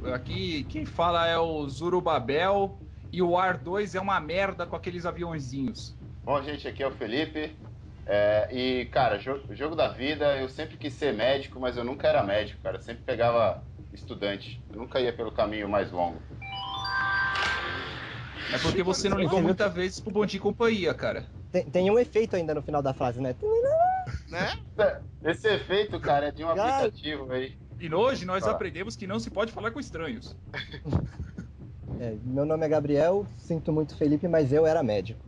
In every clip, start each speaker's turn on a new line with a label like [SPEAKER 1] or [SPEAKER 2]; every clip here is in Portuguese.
[SPEAKER 1] Aqui quem fala é o Zurubabel e o War 2 é uma merda com aqueles aviãozinhos.
[SPEAKER 2] Bom, gente, aqui é o Felipe. E, cara, jogo da vida, eu sempre quis ser médico, mas eu nunca era médico, cara. Eu sempre pegava estudante. Eu nunca ia pelo caminho mais longo.
[SPEAKER 1] É porque você não ligou muitas vezes pro Bom Dia e Companhia, cara.
[SPEAKER 3] Tem um efeito ainda no final da frase, né?
[SPEAKER 4] Né?
[SPEAKER 2] Esse efeito, cara, é de um aplicativo aí.
[SPEAKER 1] E hoje nós aprendemos que não se pode falar com estranhos.
[SPEAKER 3] Meu nome é Gabriel, sinto muito Felipe, mas eu era médico.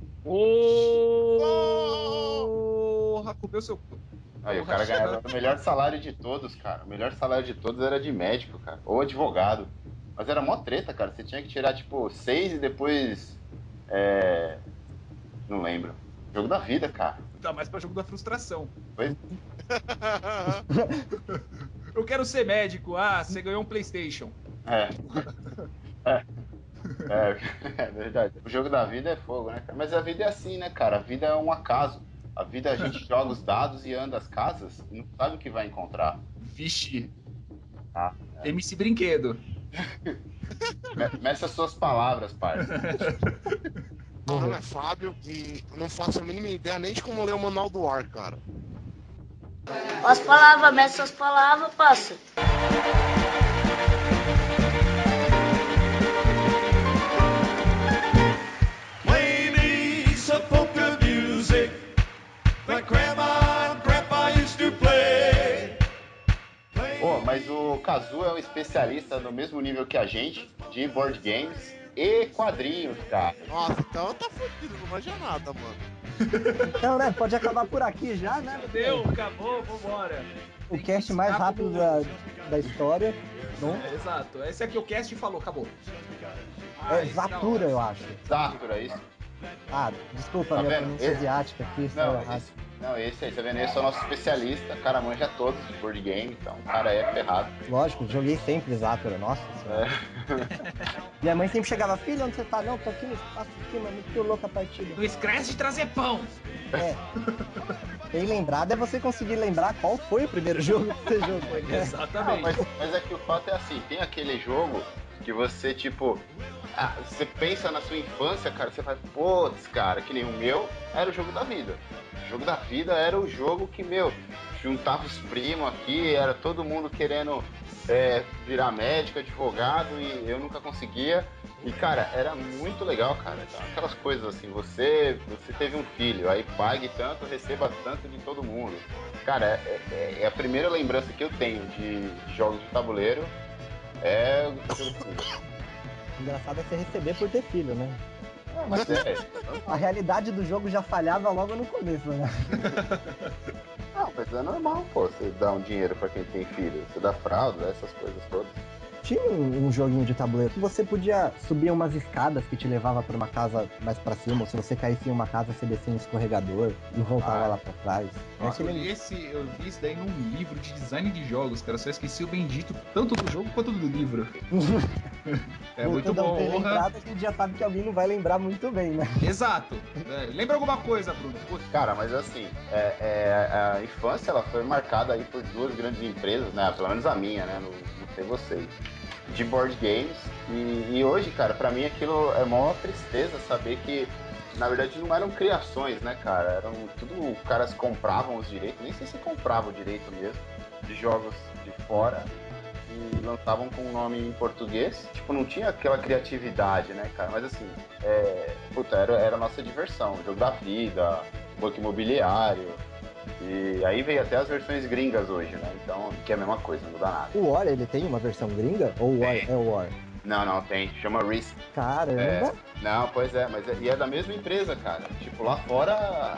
[SPEAKER 1] Comeu seu...
[SPEAKER 2] Aí o cara ganhava o melhor salário de todos, cara. O melhor salário de todos era de médico, cara. Ou advogado. Mas era mó treta, cara. Você tinha que tirar, tipo, 6 e depois... Não lembro. Jogo da vida, cara.
[SPEAKER 1] Dá mais pra jogo da frustração.
[SPEAKER 2] Pois...
[SPEAKER 1] Eu quero ser médico. Ah, você ganhou um PlayStation.
[SPEAKER 2] É verdade. O jogo da vida é fogo, né, cara? Mas a vida é assim, né, cara? A vida é um acaso. A vida a gente joga os dados e anda as casas e não sabe o que vai encontrar.
[SPEAKER 1] Vixe. MC Brinquedo.
[SPEAKER 2] Meça as suas palavras, parça.
[SPEAKER 4] Meu nome é Fábio e eu não faço a mínima ideia nem de como ler o manual do War, cara.
[SPEAKER 5] As palavras, meça as palavras, passa.
[SPEAKER 6] Play me some polka music like Grandma and Grandpa used to play.
[SPEAKER 2] Mas o Kazu é um especialista no mesmo nível que a gente de board games e quadrinhos, cara.
[SPEAKER 4] Nossa, então tá fudido, não manja nada, mano.
[SPEAKER 3] Então, né, pode acabar por aqui já, né?
[SPEAKER 1] Deu, acabou, vambora.
[SPEAKER 3] O cast mais rápido da história.
[SPEAKER 1] Exato, esse aqui o cast falou, acabou.
[SPEAKER 3] Zatura, eu acho.
[SPEAKER 2] Zatura, é isso?
[SPEAKER 3] Desculpa,
[SPEAKER 2] tá
[SPEAKER 3] minha pronúncia asiática aqui.
[SPEAKER 2] Esse aí, tá vendo? Esse é o nosso especialista, o cara manja todos de board game, então o cara é ferrado.
[SPEAKER 3] Lógico, joguei sempre Zatura, nossa senhora. Minha mãe sempre chegava, filho, onde você tá? Não, tô aqui no espaço aqui, mano, muito louca a partida.
[SPEAKER 1] Não esquece de trazer pão!
[SPEAKER 3] Bem lembrado é você conseguir lembrar qual foi o primeiro jogo que você jogou. Né?
[SPEAKER 1] Exatamente.
[SPEAKER 2] Mas é que o fato é assim, tem aquele jogo que você, tipo... você pensa na sua infância, cara, você fala, putz, cara, que nem o meu, era o jogo da vida. O jogo da vida era o jogo que, juntava os primos aqui, era todo mundo querendo virar médico, advogado, e eu nunca conseguia. E, cara, era muito legal, cara. Aquelas coisas assim, você teve um filho, aí pague tanto, receba tanto de todo mundo. Cara, é a primeira lembrança que eu tenho de jogos de tabuleiro é o jogo da vida.
[SPEAKER 3] Engraçado é você receber por ter filho, né?
[SPEAKER 2] Mas
[SPEAKER 3] a realidade do jogo já falhava logo no começo, né?
[SPEAKER 2] Não, mas é normal, pô, você dá um dinheiro pra quem tem filho, você dá fralda, essas coisas todas.
[SPEAKER 3] Tinha um joguinho de tabuleiro que você podia subir umas escadas que te levava pra uma casa mais pra cima, ou se você caísse em uma casa, você descia no escorregador e voltava lá pra trás.
[SPEAKER 1] Nossa, eu vi isso daí num livro de design de jogos, cara. Só esqueci o bendito tanto do jogo quanto do livro. Muito bom.
[SPEAKER 3] Lembrada, a gente já sabe que alguém não vai lembrar muito bem, né?
[SPEAKER 1] Exato. Lembra alguma coisa, Bruno?
[SPEAKER 2] Cara, mas assim, a infância ela foi marcada aí por duas grandes empresas, né? Pelo menos a minha, né? Não sei vocês. De board games. E hoje, cara, pra mim aquilo é maior tristeza saber que, na verdade, não eram criações, né, cara? Eram tudo... Caras compravam os direitos, nem sei se compravam o direito mesmo, de jogos de fora e lançavam com o nome em português. Tipo, não tinha aquela criatividade, né, cara? Mas assim, era a nossa diversão. Jogo da vida, banco imobiliário. E aí veio até as versões gringas hoje, né? Então, que é a mesma coisa, não muda nada.
[SPEAKER 3] O War, ele tem uma versão gringa? Ou o War é o War?
[SPEAKER 2] Não, tem. Chama Risk.
[SPEAKER 3] Caramba!
[SPEAKER 2] Não, pois é, mas é da mesma empresa, cara. Tipo, lá fora,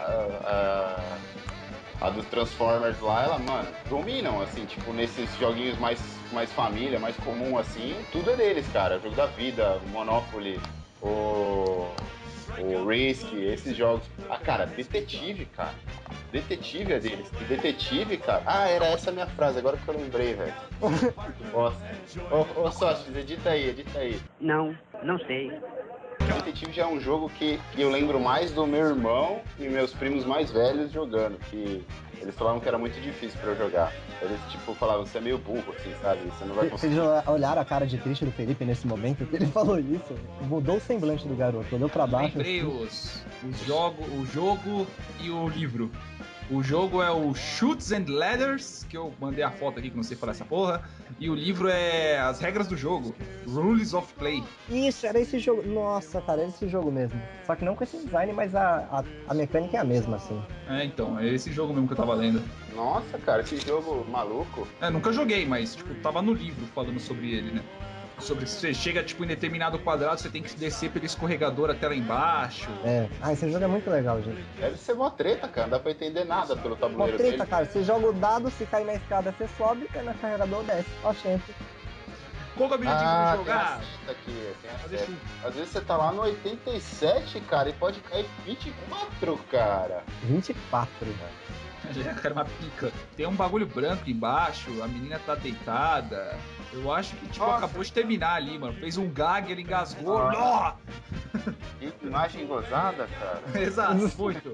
[SPEAKER 2] a dos Transformers lá, ela, mano, dominam, assim, tipo, nesses joguinhos mais família, mais comum, assim, tudo é deles, cara. O Jogo da Vida, o Monopoly, o Risk, esses jogos. Cara, Detetive, cara. Detetive é deles. Detetive, cara. Era essa a minha frase, agora que eu lembrei, velho. Nossa. Ô, Sócio, edita aí.
[SPEAKER 7] Não sei.
[SPEAKER 2] Detetive já é um jogo que eu lembro mais do meu irmão e meus primos mais velhos jogando, que eles falavam que era muito difícil pra eu jogar. Eles, tipo, falavam, você é meio burro, assim, sabe? Você não vai
[SPEAKER 3] Vocês
[SPEAKER 2] conseguir.
[SPEAKER 3] olharam a cara de triste do Felipe nesse momento que ele falou isso? Mudou o semblante do garoto, olhou pra baixo.
[SPEAKER 1] Lembrei o jogo e o livro. O jogo é o Chutes and Ladders, que eu mandei a foto aqui que não sei falar essa porra. E o livro é as regras do jogo, Rules of Play.
[SPEAKER 3] Isso, era esse jogo. Nossa, cara, era esse jogo mesmo. Só que não com esse design, mas a mecânica é a mesma, assim.
[SPEAKER 1] É, então, é esse jogo mesmo que eu tava lendo.
[SPEAKER 2] Nossa, cara, que jogo maluco.
[SPEAKER 1] Nunca joguei, mas tipo, tava no livro falando sobre ele, né? Sobre se você chega tipo, em determinado quadrado, você tem que descer pelo escorregador até lá embaixo.
[SPEAKER 3] Esse jogo é muito legal, gente.
[SPEAKER 2] Deve ser mó treta, cara. Não dá pra entender nada pelo
[SPEAKER 3] Uma
[SPEAKER 2] tabuleiro
[SPEAKER 3] treta,
[SPEAKER 2] dele.
[SPEAKER 3] cara. Você joga o dado, se cair na escada, você sobe, cai na carregador, desce. Ó, sempre.
[SPEAKER 1] Qual que é o objetivo de
[SPEAKER 2] Tem a
[SPEAKER 1] jogar?
[SPEAKER 2] seta aqui, tem a
[SPEAKER 1] Fazer
[SPEAKER 2] seta.
[SPEAKER 1] chute.
[SPEAKER 2] Às vezes você tá lá no 87, cara, e pode cair 24, cara.
[SPEAKER 3] 24, velho.
[SPEAKER 1] Já cara, uma pica. Tem um bagulho branco embaixo, a menina tá deitada. Eu acho que, tipo,
[SPEAKER 2] Nossa.
[SPEAKER 1] acabou de terminar ali, mano. Fez um gag, ele engasgou.
[SPEAKER 2] Ah. Que imagem gozada, cara.
[SPEAKER 1] Exato, muito.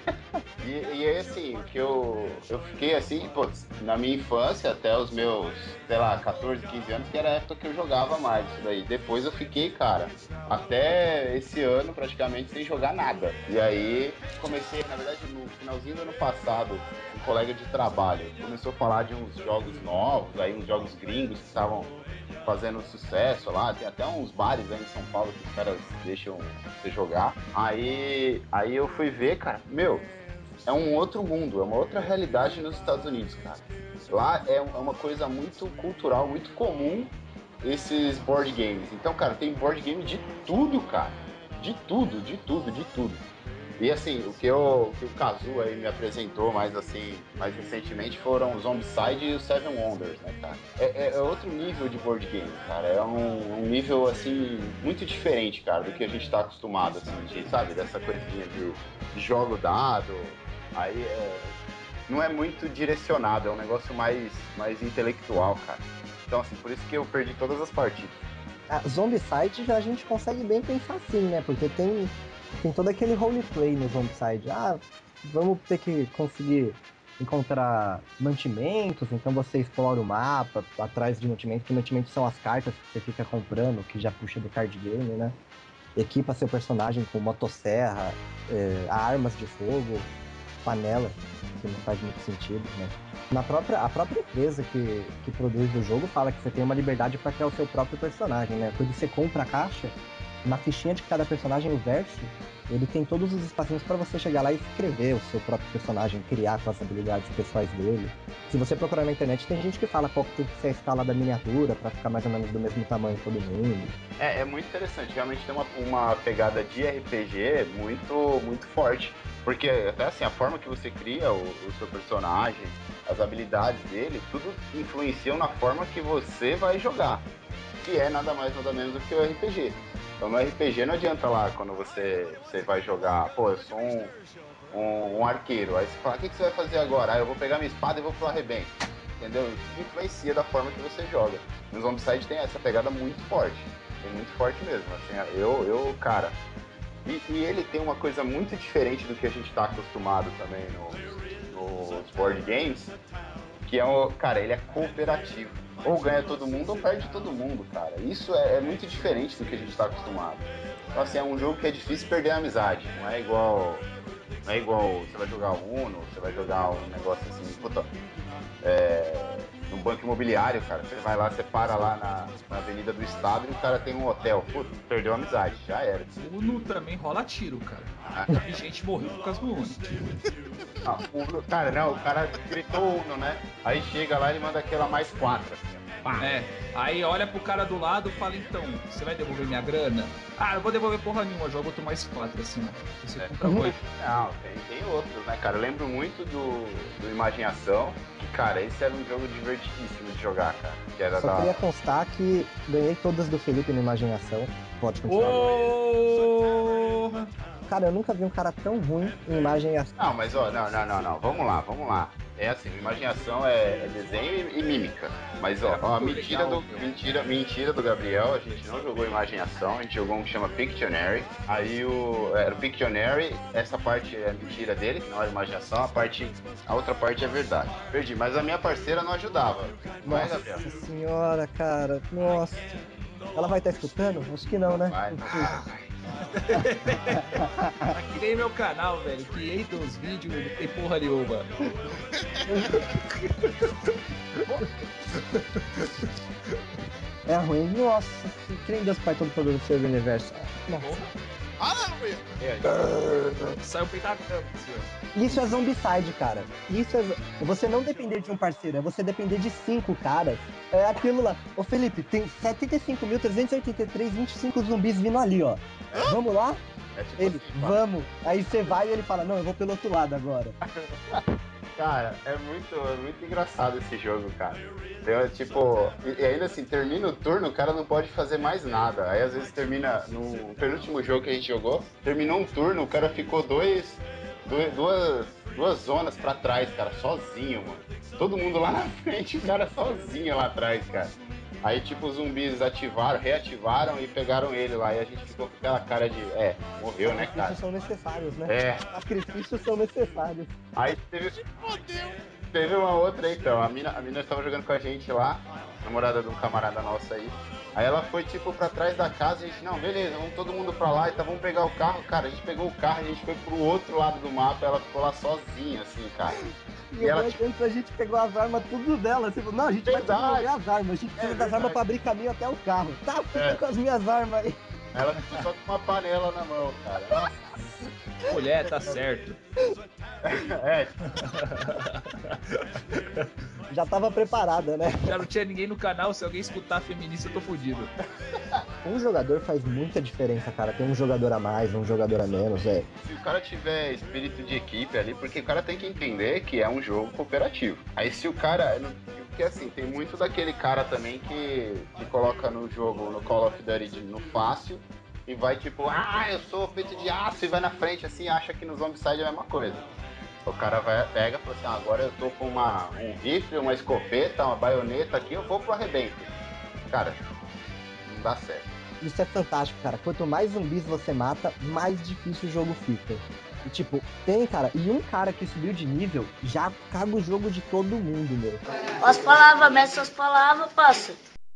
[SPEAKER 2] E aí, assim, o que eu fiquei assim, pô, na minha infância, até os meus, sei lá, 14, 15 anos, que era a época que eu jogava mais isso daí. Depois eu fiquei, cara, até esse ano praticamente sem jogar nada. E aí comecei, na verdade, no finalzinho do ano passado, um colega de trabalho começou a falar de uns jogos novos, aí uns jogos gringos que estavam fazendo sucesso lá, tem até uns bares aí em São Paulo que os caras deixam você jogar. Aí eu fui ver, cara, meu, é um outro mundo, é uma outra realidade nos Estados Unidos, cara. Lá é uma coisa muito cultural, muito comum esses board games. Então, cara, tem board game de tudo, cara. De tudo, de tudo, de tudo. E assim, o que o Kazu aí me apresentou mais recentemente foram o Zombicide e o Seven Wonders, né, cara? É outro nível de board game, cara. É um nível, assim, muito diferente, cara, do que a gente tá acostumado, assim, de, sabe? Dessa coisinha de jogo dado. Aí não é muito direcionado, é um negócio mais intelectual, cara. Então, assim, por isso que eu perdi todas as partidas.
[SPEAKER 3] Zombicide já a gente consegue bem pensar assim, né? Porque tem todo aquele roleplay no Zombicide. Vamos ter que conseguir encontrar mantimentos, então você explora o mapa atrás de mantimentos, que mantimentos são as cartas que você fica comprando, que já puxa do card game, né? Equipa seu personagem com motosserra, armas de fogo, panela, que não faz muito sentido, né? A própria empresa que produz o jogo fala que você tem uma liberdade para criar o seu próprio personagem, né? Quando você compra a caixa, na fichinha de cada personagem, o verso, ele tem todos os espacinhos para você chegar lá e escrever o seu próprio personagem, criar com as habilidades pessoais dele. Se você procurar na internet, tem gente que fala qual que tem que ser a escala da miniatura para ficar mais ou menos do mesmo tamanho todo mundo.
[SPEAKER 2] É muito interessante, realmente tem uma pegada de RPG muito, muito forte. Porque até assim, a forma que você cria o seu personagem, as habilidades dele, tudo influenciam na forma que você vai jogar. Que é nada mais, nada menos do que o RPG. Então no RPG não adianta lá quando você vai jogar, pô, eu sou um arqueiro. Aí você fala, o que você vai fazer agora? Eu vou pegar minha espada e vou pro arrebento. Entendeu? Isso influencia da forma que você joga. No Zombicide tem essa pegada muito forte. Tem muito forte mesmo. Assim, cara. E ele tem uma coisa muito diferente do que a gente tá acostumado também nos board games, que cara, ele é cooperativo. Ou ganha todo mundo ou perde todo mundo, cara. Isso é muito diferente do que a gente tá acostumado. Então, assim, é um jogo que é difícil perder a amizade. Não é igual você vai jogar Uno, você vai jogar um negócio assim, puta, no banco imobiliário, cara. Você vai lá, você para lá na Avenida do Estado e o cara tem um hotel. Puta, perdeu a amizade, já era.
[SPEAKER 1] Uno também rola tiro, cara. E gente morreu por causa do Uno.
[SPEAKER 2] Cara, não, o cara gritou Uno, né? Aí chega lá e manda aquela mais 4, assim.
[SPEAKER 1] Aí olha pro cara do lado e fala, então, você vai devolver minha grana? Eu vou devolver porra nenhuma, joga outro mais 4, assim, ó. Você compra coisa.
[SPEAKER 2] Não, tem outros, né, cara? Eu lembro muito do Imaginação, que, cara, esse era um jogo divertidíssimo de jogar, cara. Que era
[SPEAKER 3] Só queria constar que ganhei todas do Felipe na Imaginação. Pode continuar.
[SPEAKER 1] Porra!
[SPEAKER 3] Cara, eu nunca vi um cara tão ruim em Imaginação.
[SPEAKER 2] Não, mas ó, não. Vamos lá. É assim, imaginação é desenho e mímica. Mas ó, a mentira do Gabriel, a gente não jogou imaginação, a gente jogou um que chama Pictionary. Aí era o Pictionary, essa parte é mentira dele, não é imaginação, a outra parte é verdade. Perdi, mas a minha parceira não ajudava. Não é, Gabriel?
[SPEAKER 3] Nossa senhora, cara. Nossa. Ela vai estar escutando? Acho que não, né?
[SPEAKER 2] Vai.
[SPEAKER 1] Criei meu canal, velho. Criei dos vídeos, não tem porra nenhuma.
[SPEAKER 3] É ruim. Nossa, que nem Deus Pai Todo-Poderoso do seu universo. Nossa.
[SPEAKER 4] Aleluia!
[SPEAKER 1] Saiu peitado, senhor.
[SPEAKER 3] Isso é zombicide, cara. Isso é. Você não depender de um parceiro, é você depender de 5 caras. É aquilo lá. Ô Felipe, tem 75.383,25 zumbis vindo ali, ó. Vamos lá?
[SPEAKER 2] É tipo
[SPEAKER 3] Ele,
[SPEAKER 2] assim,
[SPEAKER 3] vamos. Aí você vai e ele fala, não, eu vou pelo outro lado agora.
[SPEAKER 2] Cara, é muito engraçado esse jogo, cara. Eu, tipo, e ainda assim, termina o turno, o cara não pode fazer mais nada. Aí às vezes termina, no penúltimo jogo que a gente jogou, terminou um turno, o cara ficou duas zonas pra trás, cara, sozinho, mano. Todo mundo lá na frente, o cara sozinho lá atrás, cara. Aí, tipo, os zumbis reativaram e pegaram ele lá. E a gente ficou com aquela cara de, morreu, né, cara?
[SPEAKER 3] Sacrifícios são necessários, né?
[SPEAKER 2] É.
[SPEAKER 3] Sacrifícios são necessários.
[SPEAKER 2] Aí teve uma outra aí, então. A mina estava jogando com a gente lá, namorada de um camarada nosso aí. Aí ela foi, tipo, pra trás da casa e a gente, não, beleza, vamos todo mundo pra lá, então vamos pegar o carro. Cara, a gente pegou o carro, a gente foi pro outro lado do mapa, ela ficou lá sozinha, assim, cara.
[SPEAKER 3] E ela, antes a gente pegou as armas tudo dela. Tipo, não, a gente vai desenvolver as armas. A gente precisa das armas pra abrir caminho até o carro. Tá, fica com as minhas armas aí.
[SPEAKER 2] Ela ficou só com uma panela na mão, cara. Nossa.
[SPEAKER 1] Mulher, tá certo.
[SPEAKER 2] É.
[SPEAKER 3] Já tava preparada, né?
[SPEAKER 1] Já não tinha ninguém no canal, se alguém escutar feminista, eu tô fudido.
[SPEAKER 3] Um jogador faz muita diferença, cara. Tem um jogador a mais, um jogador a menos,
[SPEAKER 2] Se o cara tiver espírito de equipe ali, porque o cara tem que entender que é um jogo cooperativo. Aí se o cara... Porque assim, tem muito daquele cara também que coloca no jogo, no Call of Duty no fácil, e vai tipo, eu sou feito de aço, e vai na frente assim, acha que no Zombicide é a mesma coisa. O cara pega e fala assim, agora eu tô com um rifle, uma escopeta, uma baioneta aqui, eu vou pro arrebento. Cara, não dá certo.
[SPEAKER 3] Isso é fantástico, cara. Quanto mais zumbis você mata, mais difícil o jogo fica. E, tipo, e um cara que subiu de nível já caga o jogo de todo mundo, meu.
[SPEAKER 5] As palavras, mestre, as palavras, passa.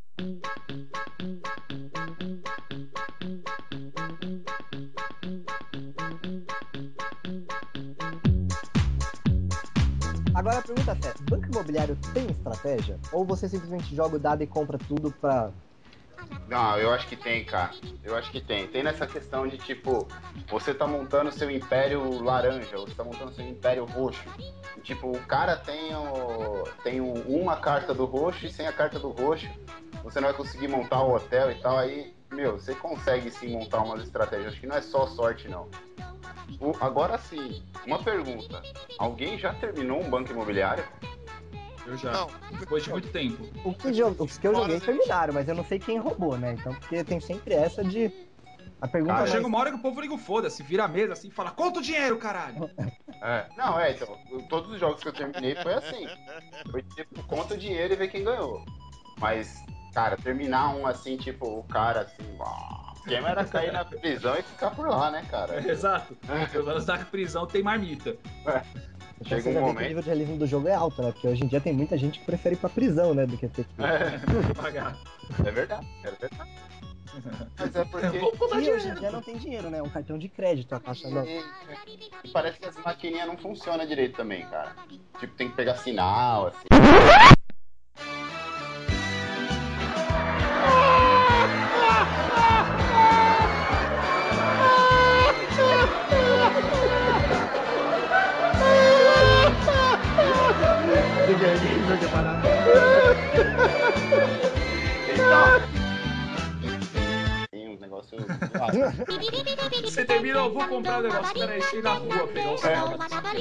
[SPEAKER 3] Agora a pergunta é, banco imobiliário tem estratégia? Ou você simplesmente joga o dado e compra tudo pra...
[SPEAKER 2] Não, eu acho que tem, cara. Eu acho que tem. Tem nessa questão de, tipo, você tá montando seu império laranja, ou você tá montando seu império roxo. E, tipo, o cara tem uma carta do roxo e sem a carta do roxo você não vai conseguir montar o hotel e tal. Aí, você consegue sim montar umas estratégias. Acho que não é só sorte, não. Agora sim, uma pergunta. Alguém já terminou um banco imobiliário?
[SPEAKER 1] Eu já.
[SPEAKER 4] Não.
[SPEAKER 1] Depois de muito tempo.
[SPEAKER 3] Os que eu joguei terminaram, mas eu não sei quem roubou, né? Então, porque tem sempre essa de... A pergunta
[SPEAKER 1] Cara,
[SPEAKER 3] mais...
[SPEAKER 1] chega uma hora que o povo liga o foda-se, vira a mesa assim e fala, conta o dinheiro, caralho!
[SPEAKER 2] Então, todos os jogos que eu terminei foi assim. Foi tipo, conta o dinheiro e vê quem ganhou. Mas, cara, terminar um assim, tipo, o cara assim, o esquema era cair na prisão e ficar por lá, né, cara?
[SPEAKER 1] Exato. Pelo menos na prisão tem marmita.
[SPEAKER 3] Então
[SPEAKER 2] Chega
[SPEAKER 3] você
[SPEAKER 2] um
[SPEAKER 3] já vê que o
[SPEAKER 2] momento...
[SPEAKER 3] nível de realismo do jogo é alto, né? Porque hoje em dia tem muita gente que prefere ir pra prisão, né? Do que ter que...
[SPEAKER 1] Pagar.
[SPEAKER 2] É verdade. Mas é porque...
[SPEAKER 3] E hoje em dia não tem dinheiro, né? Um cartão de crédito, a caixa não.
[SPEAKER 2] E parece que as maquininhas não funcionam direito também, cara. Tipo, tem que pegar sinal, assim. Tem uns negócios...
[SPEAKER 1] Você termina, eu vou comprar o negócio, peraí, deixa eu ir na rua pegar o sinal.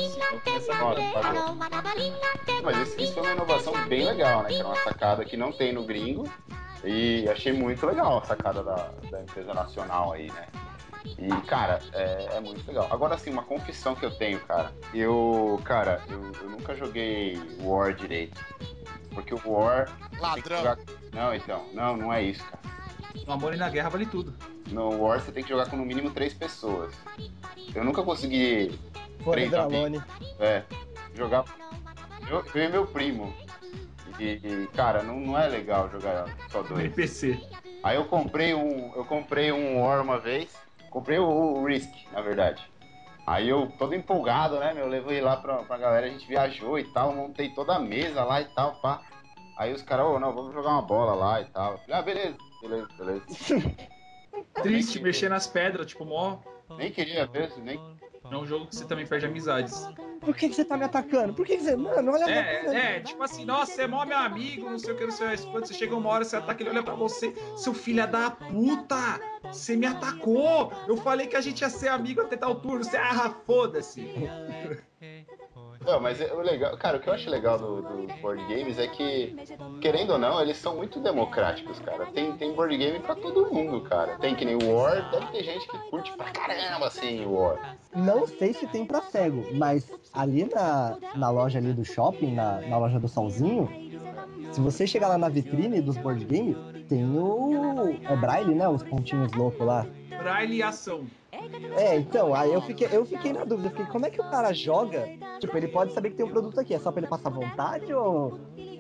[SPEAKER 2] Mas isso é uma inovação bem legal, né? Que é uma sacada que não tem no gringo. E achei muito legal a sacada da empresa nacional aí, né? E, cara, é muito legal. Agora, assim, uma confissão que eu tenho, cara. Eu nunca joguei War direito. Porque o War...
[SPEAKER 4] Ladrão.
[SPEAKER 2] Não, então. Não é isso, cara.
[SPEAKER 1] No amor e na guerra vale tudo.
[SPEAKER 2] No War você tem que jogar com no mínimo 3 pessoas. Eu nunca consegui
[SPEAKER 3] Forever
[SPEAKER 2] jogar eu e meu primo. E, cara, não é legal jogar só dois.
[SPEAKER 1] NPC.
[SPEAKER 2] Aí eu comprei um War uma vez. Comprei o Risk, na verdade. Aí eu, todo empolgado, né, meu, levei lá pra galera, a gente viajou e tal, montei toda a mesa lá e tal, pá. Aí os caras, não, vamos jogar uma bola lá e tal. Eu falei, beleza.
[SPEAKER 1] Triste, mexer nas pedras, tipo,
[SPEAKER 2] Nem queria ver, nem...
[SPEAKER 1] É um jogo que você também perde amizades.
[SPEAKER 3] Por que você tá me atacando? Por que você... Mano, olha...
[SPEAKER 1] Tipo assim, nossa, você é mó meu amigo, não sei o que, não sei o que. Quando você chega uma hora, você ataca, ele olha pra você, seu filho da puta, você me atacou. Eu falei que a gente ia ser amigo até tal turno, você foda-se.
[SPEAKER 2] Não, mas o legal, cara, o que eu acho legal do board games é que, querendo ou não, eles são muito democráticos, cara. Tem board game pra todo mundo, cara. Tem que nem o War, deve ter gente que curte pra caramba, assim, o War.
[SPEAKER 3] Não sei se tem pra cego, mas ali na loja ali do shopping, na loja do Solzinho, se você chegar lá na vitrine dos board games, tem o... É Braille, né? Os pontinhos loucos lá.
[SPEAKER 1] Braille e ação.
[SPEAKER 3] Então, aí eu fiquei na dúvida, como é que o cara joga? Tipo, ele pode saber que tem um produto aqui, é só pra ele passar vontade ou...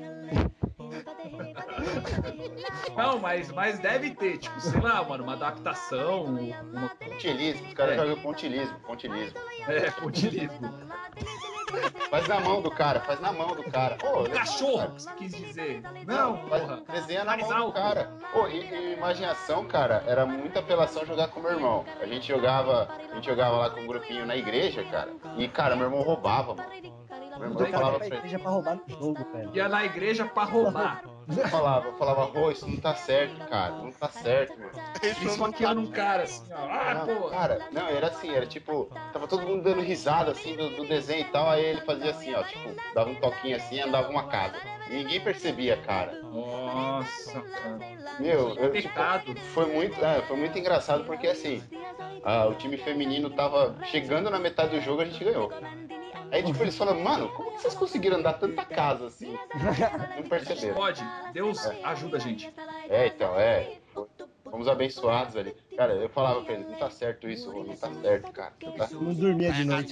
[SPEAKER 1] Não, mas deve ter, tipo, sei lá, mano, uma adaptação, uma...
[SPEAKER 2] Pontilismo, os caras jogam pontilismo.
[SPEAKER 1] pontilismo.
[SPEAKER 2] Faz na mão do cara. Ô,
[SPEAKER 1] Cachorro, que você quis dizer. Não, porra.
[SPEAKER 2] Desenha na mão do cara. Ô, e imaginação, cara, era muita apelação jogar com meu irmão. A gente jogava lá com um grupinho na igreja, cara. E, cara, meu irmão roubava, mano. Meu irmão falava pra ele.
[SPEAKER 3] Pra roubar no jogo, velho.
[SPEAKER 1] Ia na igreja pra roubar.
[SPEAKER 2] Eu falava, isso não tá certo, cara. Não tá certo, mano.
[SPEAKER 1] Isso aqui era um cara assim, ó. Porra.
[SPEAKER 2] Cara, não, era assim, era tipo, tava todo mundo dando risada assim do desenho e tal, aí ele fazia assim, ó, tipo, dava um toquinho assim e andava uma casa. E ninguém percebia, cara.
[SPEAKER 1] Nossa, cara.
[SPEAKER 2] Meu,
[SPEAKER 1] Pecado.
[SPEAKER 2] foi muito engraçado porque assim, o time feminino tava chegando na metade do jogo, a gente ganhou. Aí tipo, eles falaram, mano, como que vocês conseguiram andar tanta casa assim? Não perceberam.
[SPEAKER 1] Pode, Deus ajuda a gente.
[SPEAKER 2] Então, fomos abençoados ali. Cara, eu falava pra eles, não tá certo isso, não tá certo, cara.
[SPEAKER 3] Não dormia de noite.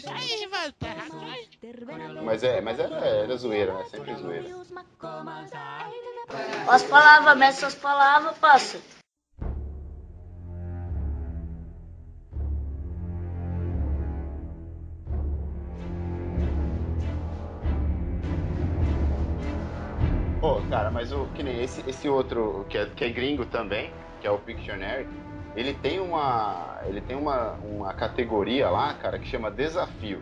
[SPEAKER 2] Mas era zoeira, né? Sempre zoeira.
[SPEAKER 5] As palavras, mestre, as palavras, passa.
[SPEAKER 2] Pô, cara, mas que nem esse outro, que é gringo também, que é o Pictionary, ele tem uma categoria lá, cara, que chama desafio.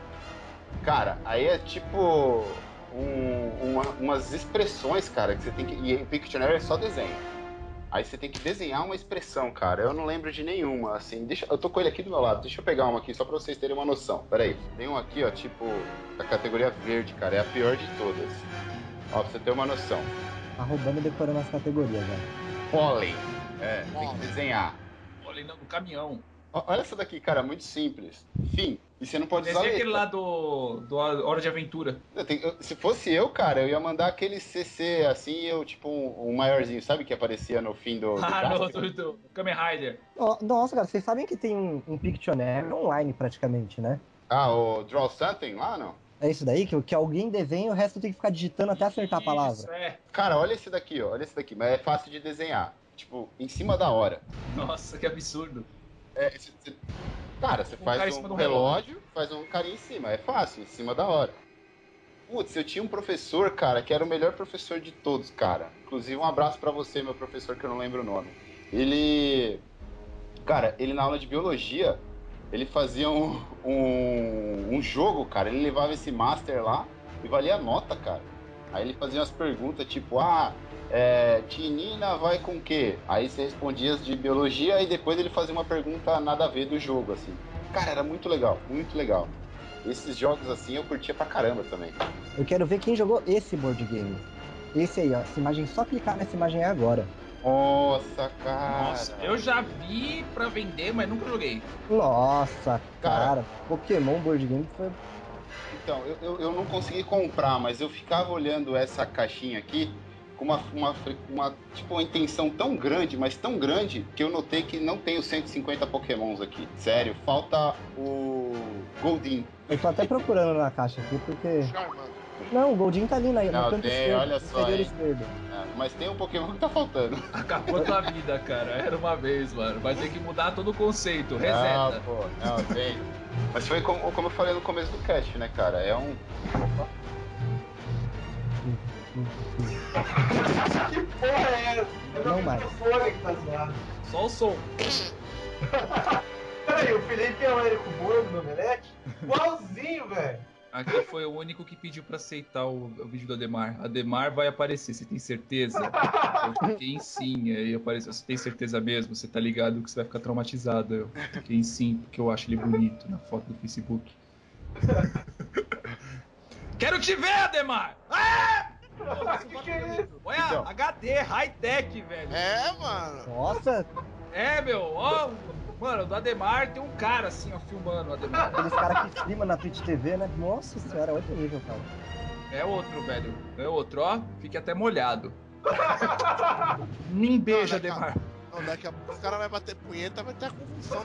[SPEAKER 2] Cara, aí é tipo umas expressões, cara, que você tem que... E o Pictionary é só desenho. Aí você tem que desenhar uma expressão, cara. Eu não lembro de nenhuma, assim. Eu tô com ele aqui do meu lado. Deixa eu pegar uma aqui só pra vocês terem uma noção. Pera aí. Tem um aqui, ó, tipo, da categoria verde, cara. É a pior de todas. Ó, pra você ter uma noção.
[SPEAKER 3] Tá roubando e decorando as categorias, velho.
[SPEAKER 2] Pólen. Tem que desenhar.
[SPEAKER 1] Olha no caminhão.
[SPEAKER 2] Olha essa daqui, cara, muito simples. Fim. E você não pode usar
[SPEAKER 1] Esse é
[SPEAKER 2] letra.
[SPEAKER 1] aquele lá do Hora de Aventura.
[SPEAKER 2] Se fosse eu, cara, eu ia mandar aquele CC assim, tipo um maiorzinho, sabe, que aparecia no fim do
[SPEAKER 1] do Kamen Rider.
[SPEAKER 3] Nossa, cara, vocês sabem que tem um Pictionary online praticamente, né?
[SPEAKER 2] O Draw Something lá, não?
[SPEAKER 3] É isso daí, que alguém desenha e o resto tem que ficar digitando até acertar a palavra.
[SPEAKER 1] Isso, é.
[SPEAKER 2] Cara, olha esse daqui, ó. Olha esse daqui, mas é fácil de desenhar. Tipo, em cima da hora.
[SPEAKER 1] Nossa, que absurdo.
[SPEAKER 2] Cara, você faz um relógio, faz um carinha em cima. É fácil, em cima da hora. Putz, eu tinha um professor, cara, que era o melhor professor de todos, cara. Inclusive, um abraço pra você, meu professor, que eu não lembro o nome. Ele na aula de biologia, ele fazia um jogo, cara. Ele levava esse master lá e valia nota, cara. Aí ele fazia umas perguntas, tipo, tinina vai com o quê? Aí você respondia as de biologia e depois ele fazia uma pergunta nada a ver do jogo, assim. Cara, era muito legal, muito legal. Esses jogos assim eu curtia pra caramba também.
[SPEAKER 3] Eu quero ver quem jogou esse board game. Esse aí, ó. Essa imagem, só clicar nessa imagem aí agora.
[SPEAKER 2] Nossa, cara.
[SPEAKER 1] eu já vi pra vender, mas nunca joguei.
[SPEAKER 3] Nossa, cara, Pokémon Board Game foi...
[SPEAKER 2] Então, eu não consegui comprar, mas eu ficava olhando essa caixinha aqui com uma intenção tão grande, mas tão grande, que eu notei que não tem os 150 Pokémons aqui. Sério, falta o Goldeen.
[SPEAKER 3] Eu tô até procurando na caixa aqui, porque...
[SPEAKER 4] Charmander.
[SPEAKER 3] Não, o Goldeen tá ali no
[SPEAKER 2] Não,
[SPEAKER 3] canto
[SPEAKER 2] tem,
[SPEAKER 3] esquerdo,
[SPEAKER 2] olha
[SPEAKER 3] no
[SPEAKER 2] só,
[SPEAKER 3] superior
[SPEAKER 2] hein.
[SPEAKER 3] esquerdo.
[SPEAKER 2] Mas tem um Pokémon que tá faltando.
[SPEAKER 1] Acabou tua vida, cara. Era uma vez, mano. Vai ter que mudar todo o conceito. Reseta.
[SPEAKER 2] Não, tem. Mas foi como eu falei no começo do cast, né, cara? É um...
[SPEAKER 7] Que porra é essa? É
[SPEAKER 3] Não
[SPEAKER 7] meu
[SPEAKER 3] mais.
[SPEAKER 7] microfone que tá zoado.
[SPEAKER 1] Só o som.
[SPEAKER 7] Peraí, o Felipe é o Érico Borgo do Omelete? Igualzinho, velho.
[SPEAKER 1] Aqui foi o único que pediu pra aceitar o vídeo do Ademar. Ademar vai aparecer, você tem certeza? Eu fiquei em sim, aí apareceu. Você tem certeza mesmo? Você tá ligado que você vai ficar traumatizado? Eu fiquei em sim, porque eu acho ele bonito na foto do Facebook. Quero te ver, Ademar! Ah!
[SPEAKER 7] Que é isso?
[SPEAKER 1] Olha,
[SPEAKER 2] Então.
[SPEAKER 1] HD, high-tech, velho.
[SPEAKER 4] É, mano.
[SPEAKER 3] Nossa,
[SPEAKER 1] É, meu, ó. Mano, do Ademar tem um cara assim, ó, filmando o Ademar.
[SPEAKER 3] aqueles caras que streamam na Twitch TV, né? Nossa senhora, é outro nível, cara.
[SPEAKER 1] É outro, velho. É outro, ó. Fique até molhado. Me beija,
[SPEAKER 4] Não,
[SPEAKER 1] Ademar.
[SPEAKER 4] Não, daqui a pouco os caras vão bater punheta, vai ter a convulsão.